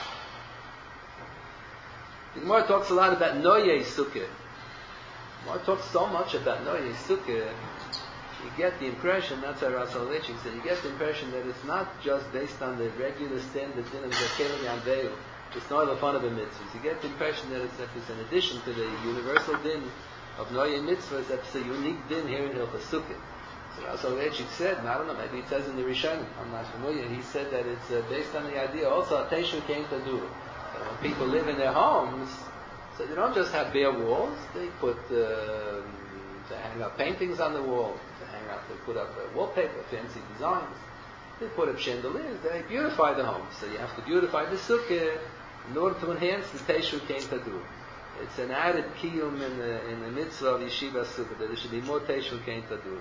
The Gemara talks a lot about Noyei Sukkah. The Gemara talks so much about Noyei Sukkah you get the impression, that's why Ras Soloveitchik said, you get the impression that it's not just based on the regular standard din of Zakeli Anveil, it's not the fun of the mitzvahs. You get the impression that it's an addition to the universal din of Noya mitzvahs, that's a unique din here in Hilchos Sukkah. So Ras Soloveitchik said, and I don't know, maybe it says in the Rishonim, I'm not familiar, he said that it's based on the idea also, Teshu came to do. So when people live in their homes, so they don't just have bare walls, they put, they hang up paintings on the wall, they put up wallpaper, fancy designs, they put up chandeliers, they beautify the home. So you have to beautify the sukkah in order to enhance the Teshu Kein Tadur. It's an added kiyum in the mitzvah of Yeshiva Sukkah, that there should be more Teshu Kein Tadur.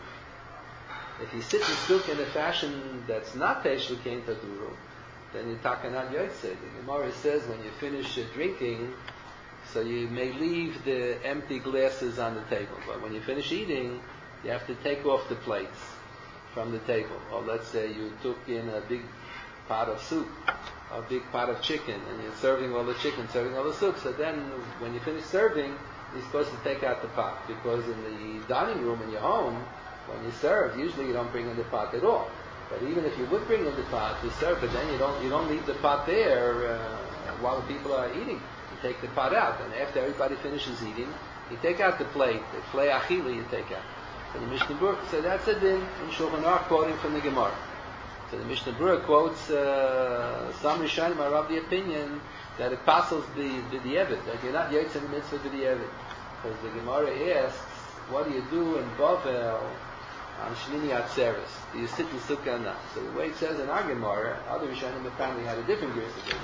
If you sit in sukkah in a fashion that's not Teshu Kein Tadur, then you're takanat yotzei. The Gemara says when you finish drinking, so you may leave the empty glasses on the table, but when you finish eating, you have to take off the plates from the table. Or let's say you took in a big pot of soup, a big pot of chicken, and you're serving all the chicken, serving all the soup. So then, when you finish serving, you're supposed to take out the pot, because in the dining room in your home, when you serve, usually you don't bring in the pot at all. But even if you would bring in the pot to serve, but then you don't leave the pot there while the people are eating. You take the pot out, and after everybody finishes eating, you take out the plate, the flei achila you take out. So the Mishnah Berurah, so that's a din in Shulchan Aruch quoting from the Gemara. So the Mishnah Berurah quotes some Rishonim are of the opinion that it passes the Eved, that you're not yotze in the mitzvah of the Eved. Because the Gemara asks, what do you do in Bavel on Shmini Atzeres? Do you sit in Sukkah or not? So the way it says in our Gemara, other Rishonim apparently had a different Gerus opinion.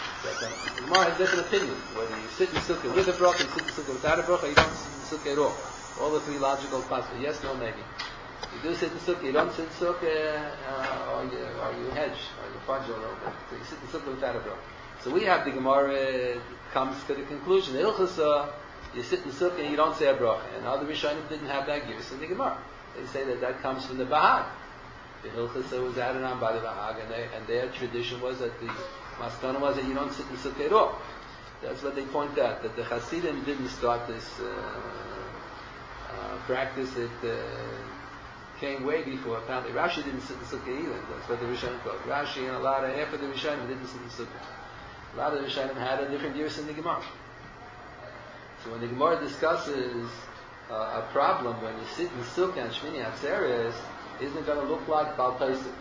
The Gemara has different opinions. Whether you sit in Sukkah with a bracha, you sit in Sukkah without a bracha, you don't sit in Sukkah at all. All the three logical possible. Yes, no, maybe. You do sit in Sukkah, you don't sit in Sukkah, or you hedge, or you fudge a little bit. So you sit in Sukkah without a bracha. So we have the Gemara comes to the conclusion, Ilchasa, you sit in Sukkah and you don't say a bracha. And other Rishonim didn't have that Gerus in the Gemara. They say that comes from the Bahag. The Hilchasa was added on by the Bahag, and their tradition was that the Maskana was that you don't sit in Sukkah at all. That's what they point out, that the Hasidim didn't start this practice. It came way before. Apparently Rashi didn't sit in Sukkah either. That's what the Rishonim called. Rashi and half of the Rishonim didn't sit in Sukkah. A lot of the Rishonim had a different Gerus in the Gemara. So when the Gemara discusses a problem when you sit in Sukkah and Shmini Atzeres, isn't it going to look like Baal Tosef?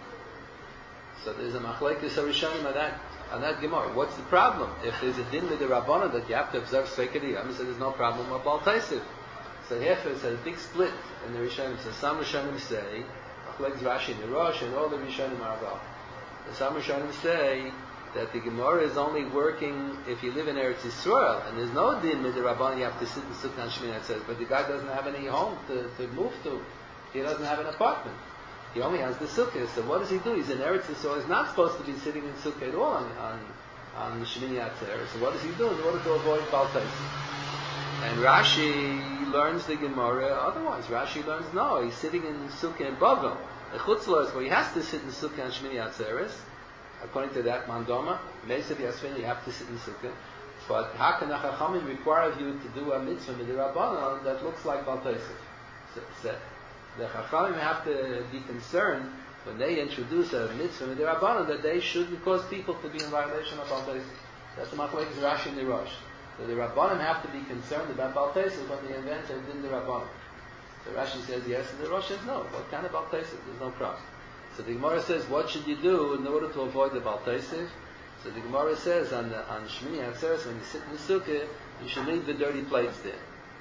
So there's a machlekes Rishonim on that Gemara. What's the problem? If there's a din with the Rabbanah that you have to observe Sveika Diyam, so there's no problem with Baal Tosef. So here it's a big split in the Rishonim. So some Rishonim say, machlekes Rashi and Rosh, and all the Rishonim are about. Some Rishonim say that the Gemara is only working if you live in Eretz Yisrael, and there's no din with the Rabbanah you have to sit in Sukkah and Shmini Atzeres, but the guy doesn't have any home to move to. He doesn't have an apartment. He only has the Sukkah. So what does he do? He's in Eretz Yisrael. He's not supposed to be sitting in Sukkah at all on Shmini Atzeres. So what does he do in order to avoid Baal Tosef? And Rashi learns the Gemara otherwise. Rashi learns, no, he's sitting in Sukkah in Bavel. The Chutzlah is where he has to sit in Sukkah and Shmini Atzeres. According to that Mandoma, Mesav Yasvin, you have to sit in Sukkah. But Hakan HaChachamim require you to do a mitzvah with the Rabbanon that looks like Baal Tosef. So the Chachamim have to be concerned when they introduce a mitzvah with the Rabbanon that they shouldn't cause people to be in violation of Baal Tosef. That's the machlekes Rashi and the Rosh. So the Rabbanon have to be concerned about Baal Tosef when they invent a din the Rabbanon. So Rashi says yes, and the Rosh says no. What kind of Baal Tosef? There's no problem. So the Gemara says, what should you do in order to avoid the Baal Tosef? So the Gemara says on Shmini Atzeres, when you sit in the Sukkah, you should leave the dirty plates there.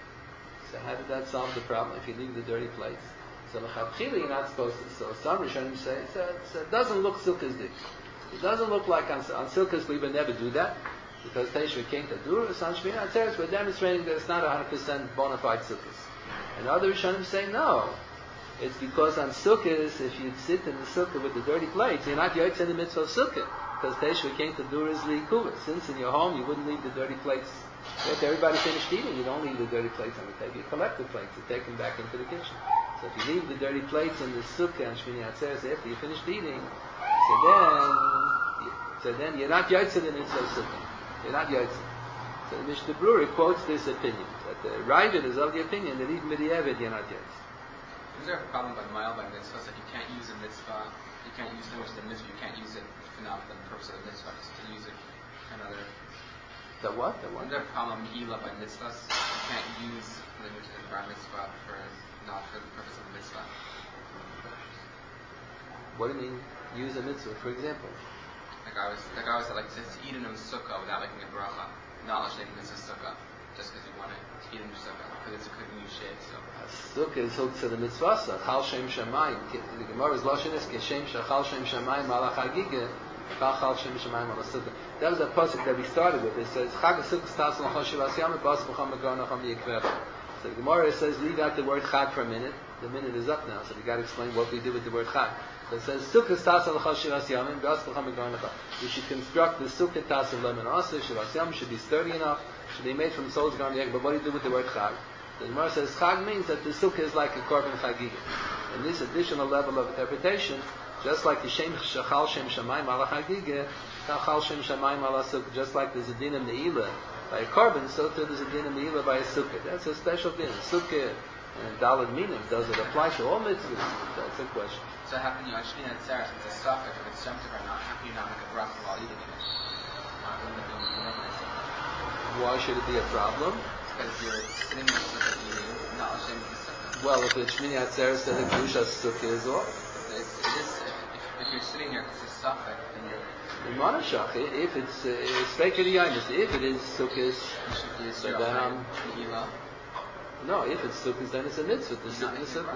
So how did that solve the problem if you leave the dirty plates? So l'chadchila you're not supposed to. So some Rishonim say it doesn't look Sukkah's dik. It doesn't look like on Sukkah's we would never do that, because Teishva Kein Tadur, on Shmini Atzeres we're demonstrating that it's not 100% bona fide Sukkahs. And other Rishonim say no. It's because on Sukkahs, if you sit in the Sukkah with the dirty plates, you're not yotze in the mitzvah of Sukkah. Because Teishva Kein Tadur is li'ikuva. Since in your home you wouldn't leave the dirty plates. After everybody finished eating, you don't leave the dirty plates on the table. You collect the plates and take them back into the kitchen. So if you leave the dirty plates in the Sukkah and Shmini Atzeres after you finished eating, so then you're not yotze in the mitzvah of Sukkah. You're not yotze. So the Mishnah Berurah quotes this opinion, that the Ravid is of the opinion that even with the Eved you're not yotze. Is there a problem by mile by mitzvah? Like you can't use a mitzvah, you can't use language of the mitzvah, you can't use it for not the purpose of the mitzvah, just to use it for another. The what? The what? Is there a problem Ela by mitzvahs? You can't use language of the bar mitzvah for not for the purpose of the mitzvah. What do you mean? Use a mitzvah, for example. Like I was like to eat in a sukkah without making a bracha, not making it's a sukkah, just because you want to eat in your sukkah, because it's a good new shade. So A sukkah is hooked to the mitzvah. Chal shem shamayim. The Gemara's lashon is keshem shachal shem shamayim ala chagigah. Chal shem shamayim ala sukkah. That was a pasuk that we started with. It says Chag Sukkah stas l'chol shivas yamim bas b'cham megar nacham yikvecha. So the Gemara says leave out the word Chag for a minute. The minute is up now, so we got to explain what we do with the word Chag. So it says Sukkah stas l'chol shivas yamim bas b'cham megar nacham. We should construct the sukkah tas of lemon also. Shivas yamim should be sturdy enough. Should be made from soldiers garment egg. But what do you do with the word Chag? The Gemara says Chag means that the sukkah is like a korban chagigah. And this additional level of interpretation, just like the shem shachal shem shamayim ala chagigah, chal shem shamayim ala sukkah. Just like there's a din of ne'ilah by a korban, so too there's a din of ne'ilah by a sukkah. That's a special din. Sukkah and daled minim. Does it apply to all mitzvahs? That's a question. how can you actually at Sarah, since it's a suffix, if it's jumped or not, how can you not make a bracha while eating it? Why should it be a problem? Because you're sitting there eating, not ashamed of the sukkah. Well, if it's Shmini Atzeres, then the Kedusha sukkah is off. If you're sitting here because it's a suffix, then you're... If it's fake if it is sukkahs, so then no, if it's sukkahs, then it's a mitzvah. The sukkah is sukkah.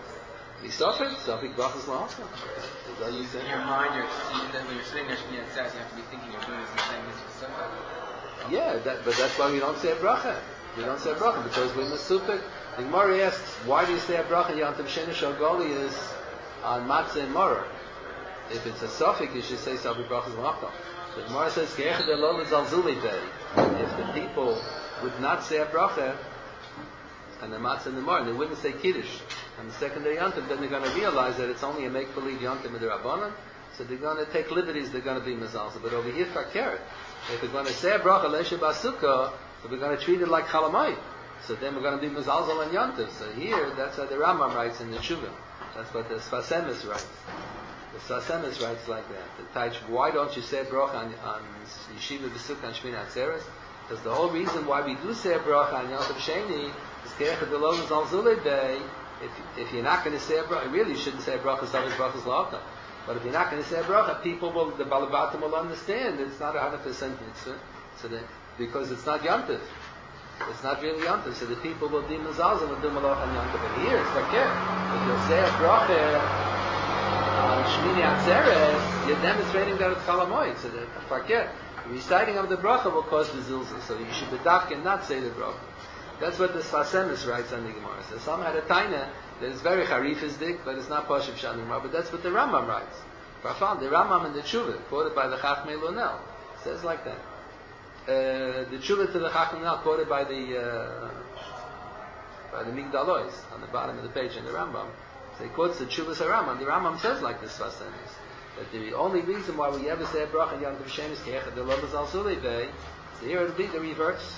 Safik brachas la'asa. In your mind, when you're sitting there, Shmini Atzeres, you have to be thinking you're doing the same mitzvah sukkah. Yeah, but that's why we don't say a bracha. We don't say a bracha because we're Mesupik. The Gemara asks, why do you say a bracha? Yantav Shena Shogoli is on matzah and maror. If it's a suffix, you should say Safik brachas la'asa. The Gemara says, Ke'echad elol zalzuli day. If the people would not say a bracha, and the matzah and the maror, they wouldn't say kiddush. On the second day Yantav, then they're going to realize that it's only a make-believe Yantav with the Rabbanan, so they're going to take liberties, they're going to be mezalza. But over here, fakir. If we're going to say a bracha leisha basukah, so we're going to treat it like chalamayim. So then we're going to be mezalzel and yantiv. So here, that's what the Rambam writes in the Tshuva. That's what the Sfasemis writes. The Sfasemis writes like that. The Taich, why don't you say a bracha on Yeshiva B'Sukkah and Shmini Atzeres? Because the whole reason why we do say a bracha on Yantiv Sheni is ke'echad v'lo mezalzulei day. If you're not going to say a bracha, really you shouldn't say a bracha, Savik brachas la'avna. But if you're not going to say a bracha, the Balabatim will understand it's not 100% mitzvah. So because it's not Yantiv. It's not really Yantiv. So the people will be Mazaz and will do Malach on Yantiv. But here it's Fakir. If you'll say a bracha on Shmini Atzeres, you're demonstrating that it's Chalamoid. So the Fakir, reciting of the bracha will cause the Zilzah. So you should be dafka and not say the bracha. That's what the Sfasemis writes on the Gemara. So some had a taina that is very harifistic, but it's not Pashup Shan Gemara. But that's what the Rambam writes. Rafal, the Rambam in the Tshuva, quoted by the Chachmei Lunel, says like that. The Tshuva to the Chachmei Lunel, quoted by the Migdalois, on the bottom of the page in the Rambam. So he quotes the Tshuva to Rambam. The Rambam says like this Sfasemis, that the only reason why we ever say a bracha in Yom Tov Shem is Ke'echad Lo Mezalzulei Day. So here it'll be the reverse.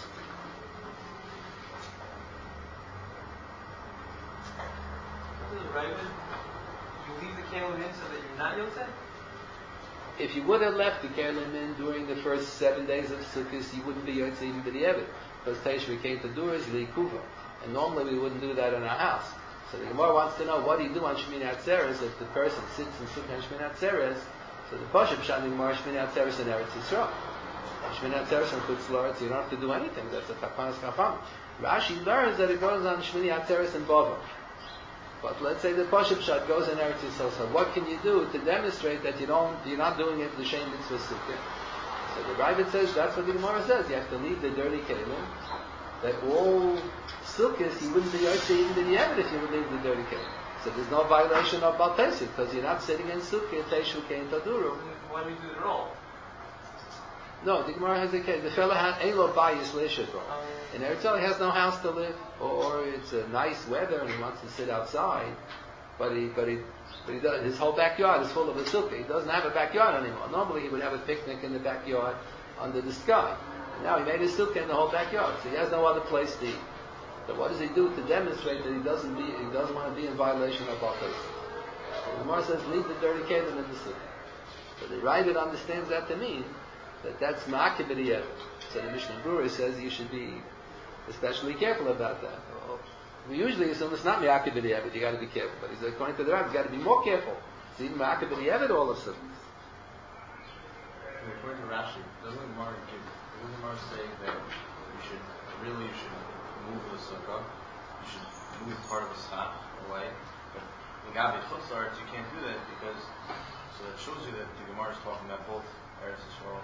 Right? You leave the kelim in so that you're not Yotze? If you would have left the kelim in during the first 7 days of Sukkot, you wouldn't be Yotze even b'di'evet. Because Teshuvah came to do is li'kuva. And normally we wouldn't do that in our house. So the Gemara wants to know, what do you do on Shmini Atzeres if the person sits in Sukkot on Shmini Atzeres? So the Pashup Shan Gemara Shmini Atzeres in Eretz Yisrael. Shmini Atzeres in Chutz La'aretz, you don't have to do anything. That's a Chapanas Chafam. Rashi learns that it goes on Shmini Atzeres in Bavel. But let's say the Pashup Shat goes in Eretz Yisrael. So what can you do to demonstrate that you're not doing it the Shem Mitzvah Sukkah? So the Ravid says that's what the Gemara says. You have to leave the dirty kelim. That all Sukkahs you wouldn't be Yotze even in the Yemen if you would leave the dirty kelim. So there's no violation of Bal Teshuv because you're not sitting in Sukkah Teshuv Kein Taduru. Why do we do it at all? No, the Gemara has a case. The fellow has Elo Bayis Leishadro. In Eretz Yisrael, he has no house to live, or it's a nice weather and he wants to sit outside, but he does, his whole backyard is full of a sukkah. He doesn't have a backyard anymore. Normally he would have a picnic in the backyard under the sky. And now he made a sukkah in the whole backyard, so he has no other place to eat. So what does he do to demonstrate that he doesn't want to be in violation of Baltos? The Gemara says, leave the dirty kelim in the sukkah. So the Ravid understands that to mean that that's ma'akeh b'di'evet. So the Mishnah Berurah says you should be especially careful about that. Well, we usually assume it's not ma'akeh b'di'evet, you got to be careful. But he says, according to the Rav, you got to be more careful. It's even ma'akeh b'di'evet all of a sudden. According to Rashi, doesn't the Gemara say that you should move the sukkah? You should move part of the stop away. But in Gabi Chutzlaretz, you can't do that because so that shows you that the Gemara is talking about both Eretz Yisrael.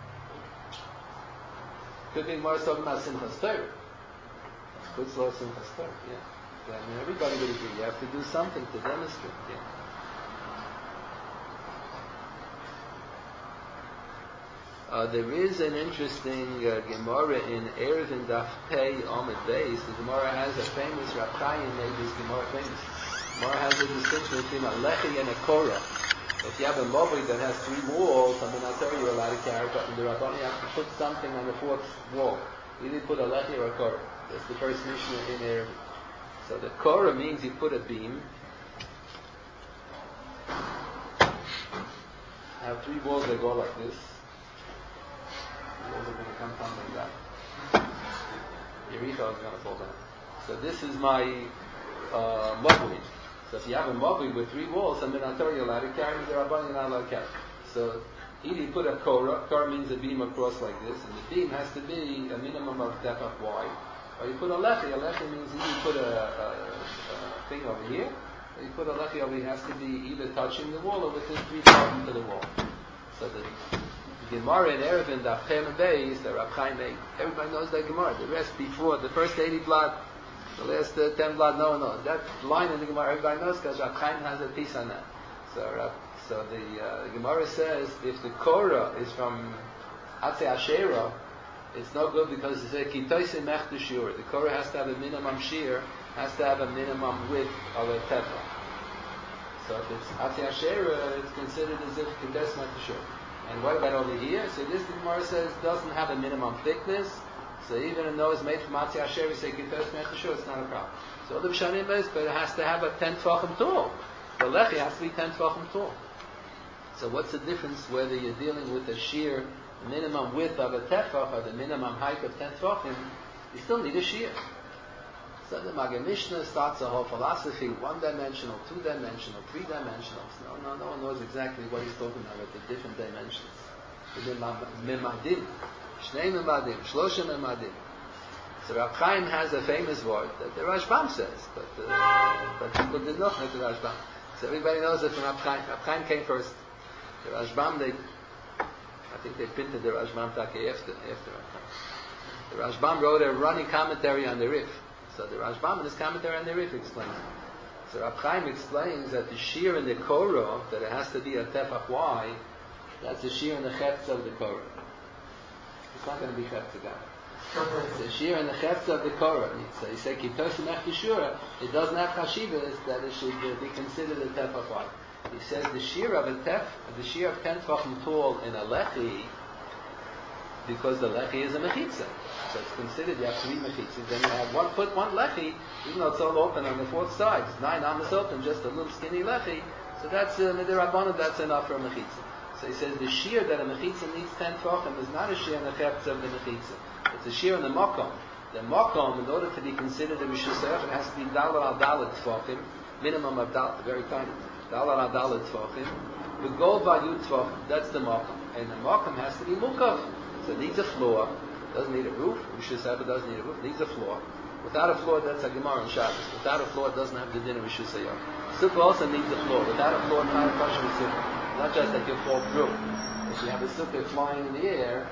Could be Gemara talking about Simchas Torah. Chutzlaretz Simchas Torah, yeah. I mean, everybody would agree. You have to do something to demonstrate, yeah. There is an interesting Gemara in Eruvin Daf Pei Amud Beis. The Gemara has a famous Rav Chaim made this Gemara famous. Gemara has a distinction between a lechi and a korah. If you have a mobile that has 3 walls, I mean, I'll tell you you're allowed to carry, but in the Rabbani you have to put something on the 4th wall. You either put a lechi or a korah. That's the first Mishnah in Eruvin. So the korah means you put a beam. I have 3 walls that go like this. Walls are going to come down like that. Yericho is going to fall down. So this is my mobile. So if you have a mobile with 3 walls, I mean, I'll tell you allowed to carry, the Rabban you're not allowed to carry. So either you put a korah means a beam across like this, and the beam has to be a minimum of tefach wide. Or you put a lechi means either you put a thing over here, or you put a lechi over here, it has to be either touching the wall or within 3 feet to the wall. So the Gemara in Eruvin Daf Pei Amud Beis, the Rav Chaim made, everybody knows that Gemara. The rest before, the first 80 blad, the last 10 blad, no one knows. That line in the Gemara, everybody knows because Rav Chaim has a piece on that. So the Gemara says, if the Korah is from Atzei Asherah, it's no good because it says, Kitoise mech the shur. The Korah has to have a minimum shear, has to have a minimum width of a tetra. So if it's Atzei Asherah, it's considered as if Kitoise mech the shur. And what about over here? So this, the Gemara says, doesn't have a minimum thickness. So even though it's made from Atzei Asher, we say Kitois Mechashur, it's not a problem. So the B'shanim is, but it has to have a 10 Tvachim tall. The Lechi has to be 10 Tvachim tall. So what's the difference whether you're dealing with a sheer minimum width of a tefach or the minimum height of 10 Tvachim? You still need a sheer. So the Maggid Mishnah starts a whole philosophy, 1-dimensional, 2-dimensional, 3-dimensional. No one knows exactly what he's talking about with the different dimensions. The Mimadim, Shnei Mimadim, Shlosha Mimadim. So Rav Chaim has a famous word that the Rashbam says, but people did not know the Rashbam. So everybody knows it from Rav Chaim. Rav Chaim came first. The Rashbam, I think they printed the Rashbam Taki after Rav Chaim. The Rashbam wrote a running commentary on the Rif. So the Rashbam in his commentary on the Rif explains it. So Rav Chaim explains that the shear in the Korah, that it has to be a tefach wide, that's the shear in the chetz of the Korah. It's not going to be chetz again. It's the shear in the chetz of the Korah. So he said, it doesn't have chashivas that it should be considered a tefach wide. He says the shear of 10 tefachim tall in a lechi, because the lechi is a mechitza. So it's considered you have 3 mechitzas. Then you have 1 foot, 1 lechi, even though it's all open on the 4th side. It's 9 amas open, just a little skinny lechi. So that's midirabbanan, that's enough for a mechitza. So he says the shear that a mechitza needs 10 tefachim is not a shear in the chetz of the mechitza. It's a shear in the makom. The makom, in order to be considered a rishus hayach, it has to be dalar al dalet tefachim, minimum of dalet, very tiny. Dalar al dalet tefachim. The gova yud tefachim, that's the makom. And the makom has to be mukav. So it needs a floor. Doesn't need a roof. Rishus hayach doesn't need a roof. It needs a floor. Without a floor, that's a Gemara in Shabbos. Without a floor, it doesn't have the din of Rishus hayach. Sukkah also needs a floor. Without a floor, it's not a kosher sukkah. Not just that you fall through. If you have a sukkah flying in the air,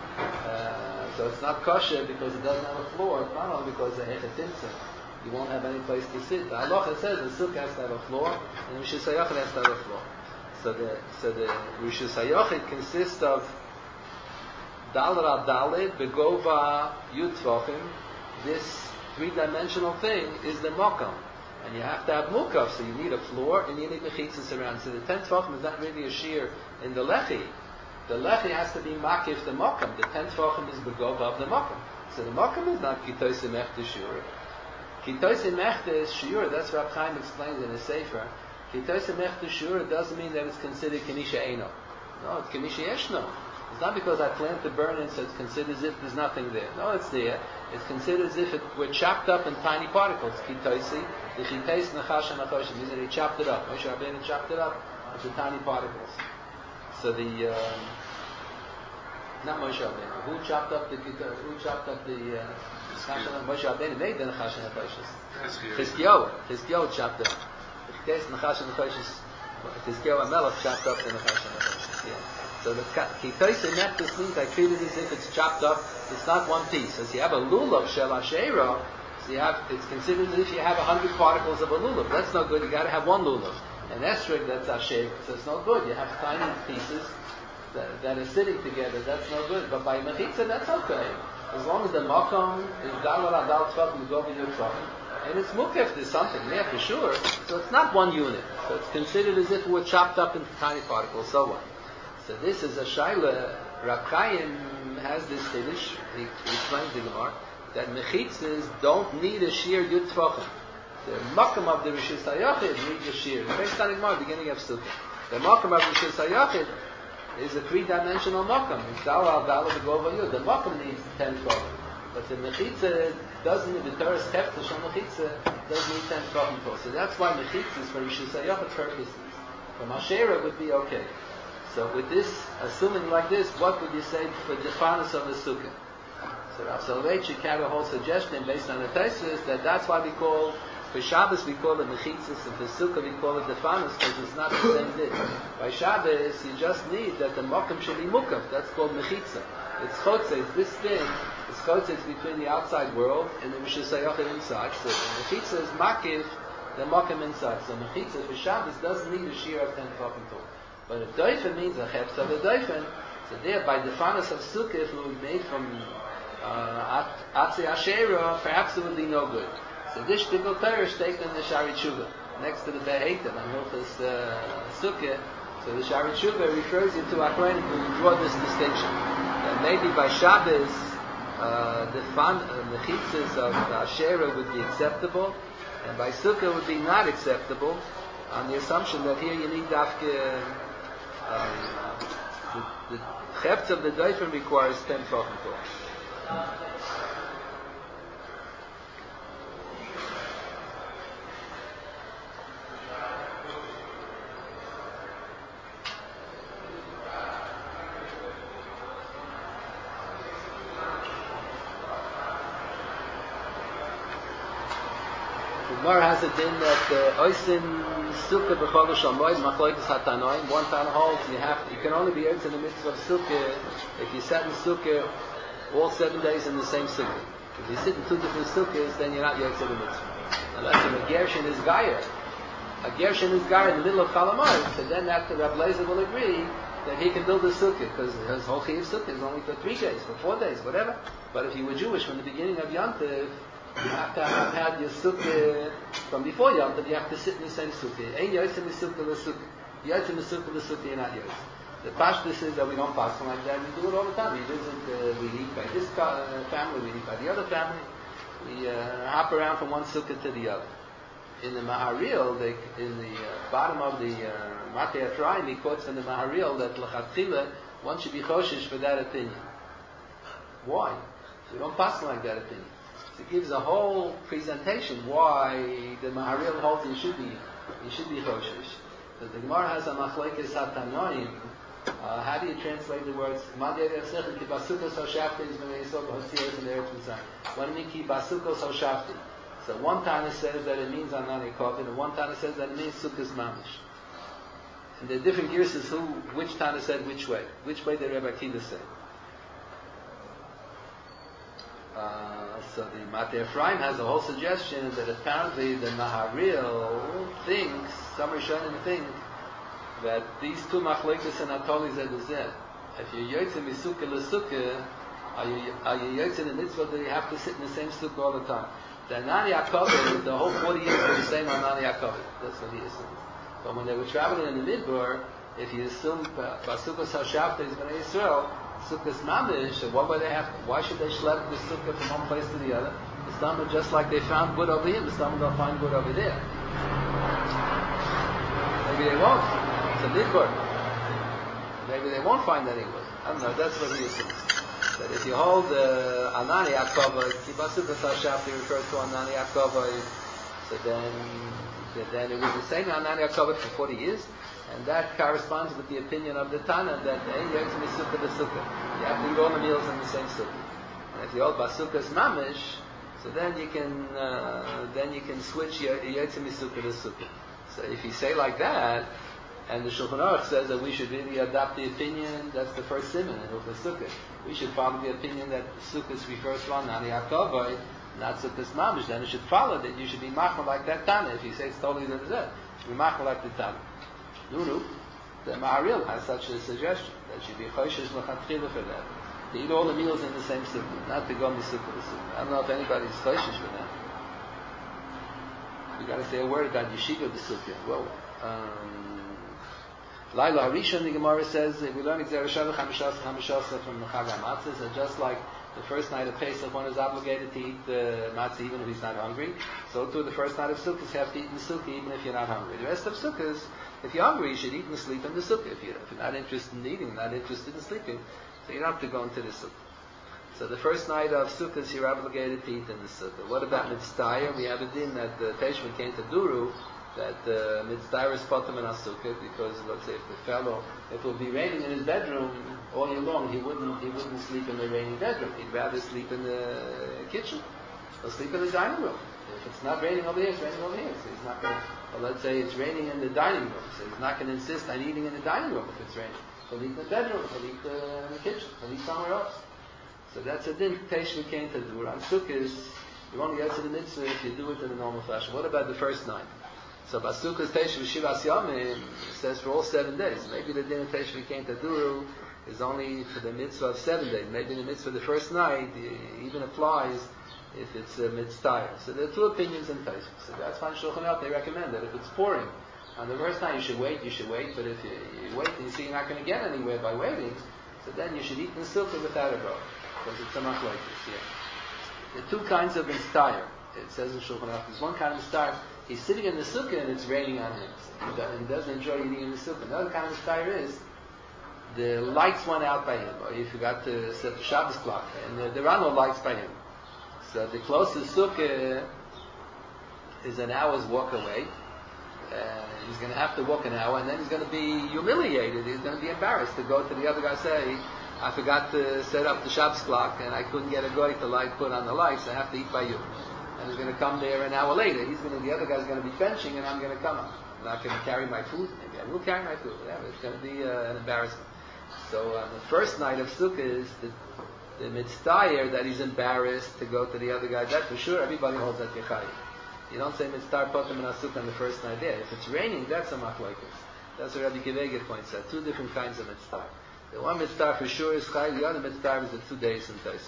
so it's not kosher because it doesn't have a floor. It's not only because the hechetimsa. You won't have any place to sit. The halacha says the sukkah has to have a floor, and the Rishus hayach has to have a floor. So the Rishus hayach consists of Dalar al Daled, Begova Yud Tvachim. This 3-dimensional thing is the Makam. And you have to have Mukav, so you need a floor and you need Mechitzas around. So the 10 Tvachim is not really a shear in the Lechi. The Lechi has to be Makif the Makam. The 10 Tvachim is Begova of the Makam. So the Makam is not Kitosim Ech Teshur. Kitoise mechta is shiur. That's what Rab Chaim explains in his sefer. Kitoise mechta shiur doesn't mean that it's considered kenisha eino. No, it's kenisha yeshno. It's not because I plan to burn it, so it's considered as if there's nothing there. No, it's there. It's considered as if it were chopped up in tiny particles. Kitoise, the chiteis nachash and nachoshim means that he chopped it up. Moshe Rabbeinu chopped it up into tiny particles. So the not Moshe Rabbeinu. Who chopped up the Moshe Rabbeinu made the Nachash and Nachoshis. Chizkiyahu chopped it up. The case Nachash and Nachoshis, Chizkiyahu Melech chopped up the Nachash and Nachoshis. Yeah. So the Kitoise Mechtus means I treat it as if it's chopped up. It's not one piece. So you have a lulav shel Asherah, so it's considered as if you have 100 particles of a lulav. That's not good. You got to have one lulav. An esrog, that's Asherah, so it's no good. You have tiny pieces that are sitting together. That's no good. But by mechitza, that's okay. As long as the makom is dalal adal tzvachim go with your tzvachim, and it's mukef, there's something there for sure. So it's not one unit. So it's considered as if it were chopped up into tiny particles. So on. So this is a shaila. Rab Chaim has this chiddush. He explains the Gemara that mechitzas don't need a sheer yud tzvachim. The makom of the Rishis HaYachid needs a sheer. The based on the Gemara, beginning of Sukkah. The makom of Rishis HaYachid is a three-dimensional makom. It's dalal b'gova yud. The makom needs 10 tzvachim. But the mechitza doesn't need, the Torah's heftish on mechitza doesn't need 10 tzvachim. So that's why mechitzas for Rishis HaYachid purposes. For Masherah would be okay. So with this, assuming like this, what would you say for the fanas of the sukkah? So Rav Soloveitchik had a whole suggestion based on the Tosfos that that's why we call, for Shabbos we call it mechitzas, and for sukkah we call it the fanas, because it's not the same thing. By Shabbos you just need that the mokum should be mukaf. That's called mechitza. It's chotzeis. This thing is chotzeis between the outside world and the Rishis HaYachid inside. So the mechitza is makiv the mokum inside. So mechitza for Shabbos doesn't need a shear of 10 fucking tall. But if doifen means a chepz of a doifen, so there by the fanas of sukkah, if it was made from Atzi Asherah, perhaps it would be no good. So this shtickle Torah is taken in the Shari Tshuva, next to the Be'etem and Hilchas Sukkah. So the Shari Tshuva refers you to Akronim who draw this distinction. That maybe by Shabbos, the mechitzas of the Asherah would be acceptable, and by Sukkah would be not acceptable, on the assumption that here you need dafke, the chepz of the doifen requires 10 tefachim tall. Gemara has a din that oisin sukkah b'chodesh hamoed machlokes hatanoim. One Tana holds you can only be yotze in the mitzvah of sukkah if you sat in sukkah all 7 days in the same sukkah. If you sit in two different sukkahs, then you're not yotze in the mitzvah. Unless a gershin is gaya. A gershin is gaya in the middle of Chalamoid, so then that Rab Lezer will agree that he can build a sukkah because his whole chiyuv sukkah is only for 3 days, for 4 days, whatever. But if you were Jewish from the beginning of Yom Tov, you have to have had your sukkah from before Yom Tov. You have to sit in the same sukkah. Ein yotzim sukkah l'sukkah. Yotzim sukkah l'sukkah. You're not yotzim. The pashtus is that we don't pass like that. We do it all the time. We visit. We eat by this family. We eat by the other family. We hop around from one sukkah to the other. In the Maharil, in the bottom of the Matei Ephraim, he quotes from the Maharil that l'chatchila one should be choshish for that opinion. Why? We don't pass like that opinion. It gives a whole presentation why the Maharil holds you should be choshish. Because the Gemara has a machlokes hatanoim. How do you translate the words? What do you mean ki basukos hoshafti? So one Tana says that it means anani kovin, and one Tana says that it means sukkos mamish. And there are different girses which Tana said which way. Which way did Rebbe Akiva say? So the Matei Ephraim has a whole suggestion that apparently the Maharil thinks, some Rishonim think, that these two machlokes and Atoli zeh. If you're yotzim misukkah l'sukkah, are you yotzim in the mitzvah that you have to sit in the same sukkah all the time? The Anani HaKavod, the whole 40 years were the same Anani HaKavod. That's what he assumes. But when they were traveling in the Midbar, if you assume Basukos HaShavta is Bnei Yisrael, Sukkos Mamish, why should they schlep the sukkah from one place to the other? Mistama, just like they found wood over here, Mistama they'll find wood over there. Maybe they won't. It's a midbar. Maybe they won't find any wood. I don't know. That's what he assumes. That if you hold Anani Akavai, Kibasukas Hashafti refers to Anani Akavai, so then it was the same Anani Akavai for 40 years, and that corresponds with the opinion of the Tana that you have to be sukkah the sukkah. You have to eat all the meals in the same sukkah. And if you hold Basukas Mamish, so then you can switch Yetzim Sukkah to Sukkah. So if you say like that, and the Shulchan Aruch says that we should really adopt the opinion, that's the first siman in Hilchos Sukkah. We should follow the opinion that Sukkah refers to Anani Akavai, not Sukkah's Mamish. Then it should follow that you should be machmal like that Tana. If you say it's totally the Zeh, you should be machmal like the Tana. Nunu, the Maharil has such a suggestion that should be Choshesh L'chatchila for that. To eat all the meals in the same sukkah, not to go in the sukkah to sukkah. I don't know if anybody's Choshesh for that. We got to say a word about Yeshiva the sukkah. Whoa. Laila Harishon, the Gemara says, we learn Gzera Shavach Hamishasa from the Chag HaMatzah, so just like the first night of Pesach, one is obligated to eat the matzah even if he's not hungry, so too the first night of Sukkot, you have to eat in the sukkah even if you're not hungry. The rest of Sukkahs, if you're hungry, you should eat and sleep in the sukkah. If you're not interested in eating, not interested in sleeping, so you don't have to go into the sukkah. So the first night of Sukkot, you're obligated to eat in the sukkah. What about Mitzvah? We have a din that the Teshuvah came to Duru, that Mitzvah is potem in Sukkah, because let's say if it will be raining in his bedroom all year long, he wouldn't sleep in the raining bedroom. He'd rather sleep in the kitchen or sleep in the dining room. If it's not raining over here, it's raining over here. So he's not going to, or let's say it's raining in the dining room, so he's not going to insist on eating in the dining room if it's raining. He'll eat in the bedroom, he'll eat in the kitchen, he'll eat somewhere else. So that's a din Teshuvah came to do. On Sukkot, you only get to the mitzvah if you do it in the normal fashion. What about the first night? So Basukkos Teshuvah Shivas Yamim says for all 7 days. Maybe the din of Teshuvah came to do is only for the mitzvah of 7 days. Maybe the mitzvah of the first night even applies if it's a mitzvah. So there are 2 opinions in Teshuvah. So that's why Shulchan Aruch they recommend that if it's pouring on the first night you should wait. But if you wait and you see you're not going to get anywhere by waiting, so then you should eat in the sukkah without a robe. Because it's a machlokes, yeah. There are 2 kinds of mitzvah. It says in Shulchan Aruch, there's one kind of mitzvah. He's sitting in the sukkah and it's raining on him. So he doesn't enjoy eating in the sukkah. Another kind of mitzvah is the lights went out by him, or he forgot to set the Shabbos clock, and there are no lights by him. So the closest sukkah is an hour's walk away. He's going to have to walk an hour, and then he's going to be humiliated. He's going to be embarrassed to go to the other guy and say, I forgot to set up the Shabbos clock and I couldn't get a guy to put on the lights. I have to eat by you. And he's going to come there an hour later. The other guy's going to be benching and I'm going to come up. I'm not going to carry my food. Maybe I will carry my food. Whatever. It's going to be an embarrassment. So on the first night of Sukkot is the mitzvah that he's embarrassed to go to the other guy. That for sure everybody holds that Yechai. You don't say mitzvah potem in Sukkot on the first night there. If it's raining, that's a machlokes. That's what Rabbi Kiveger points out. 2 different kinds of mitzvah. The one mitzvah for sure is chai, the other mitzvah is the 2 days in Tosfos.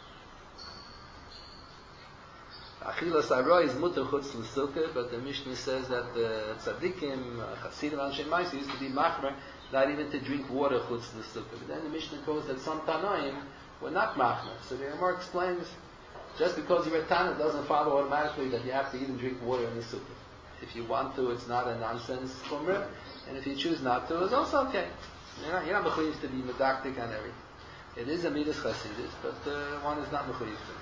Achilas aroi is mutter chutz l'sukkah, but the Mishnah says that the tzaddikim, chasidim, anshe ma'aser used to be machmer, not even to drink water chutz l'sukkah. But then the Mishnah goes that some tanoim were not machmer. So the Gemara explains, just because you're a tana doesn't follow automatically that you have to even drink water in the sukkah. If you want to, it's not a nonsense chumrah, and if you choose not to, it's also okay. You're not mechuyev to be medactic on everything. It is a midas chasidus, but one is not mechuyev to.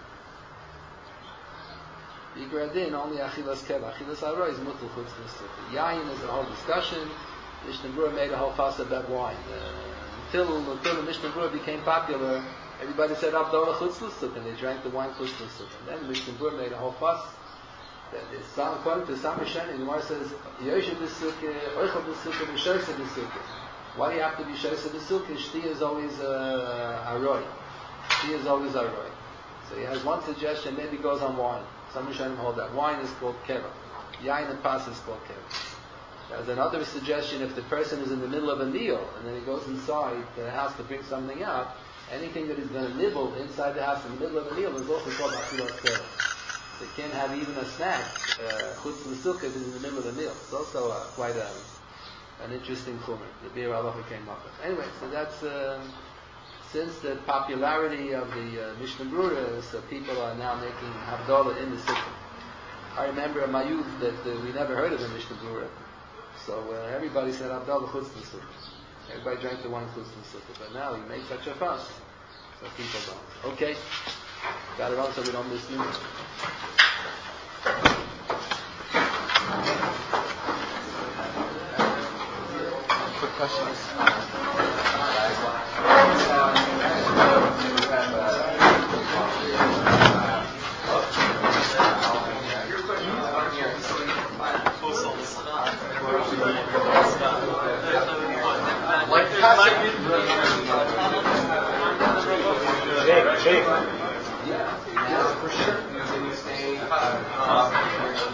Yigradin only achilas keva. Achilas aroi is mutal chutz l'sukkah. Yayin is a whole discussion. Mishnah Berurah made a whole fuss about wine. Until the Mishnah Berurah became popular, everybody said Abdullah chutz l'sukkah, and they drank the wine chutz l'sukkah. Then Mishnah Berurah made a whole fuss. That according to some Rishonim, the Gemara says Yoshev b'sukkah, Oichel b'sukkah, B'shoyse b'sukkah. Why do you have to be Shoyse b'sukkah? Shti is always aroi. Shti is always aroi. So he has one suggestion, maybe goes on wine. Some Rishonim hold that. Wine is called keva. Yain and pas is called keva. There's another suggestion, if the person is in the middle of a meal, and then he goes inside the house to bring something out, anything that is going to nibble inside the house in the middle of a meal is also called achilas keva. So you can't have even a snack, chutz l'sukkah, is in the middle of the meal. It's also quite an interesting chumrah. The Be'er Halacha came up with. Anyway, so that's since the popularity of the Mishnah Berurah, so people are now making Havdalah in the Sukkah. I remember in my youth that we never heard of the Mishnah Berurah, so everybody said Havdalah chutz the Sukkah. Everybody drank the wine chutz the Sukkah, but now you make such a fuss, so people don't. Okay, got it on so we don't miss you. Quick questions. Yeah, for sure.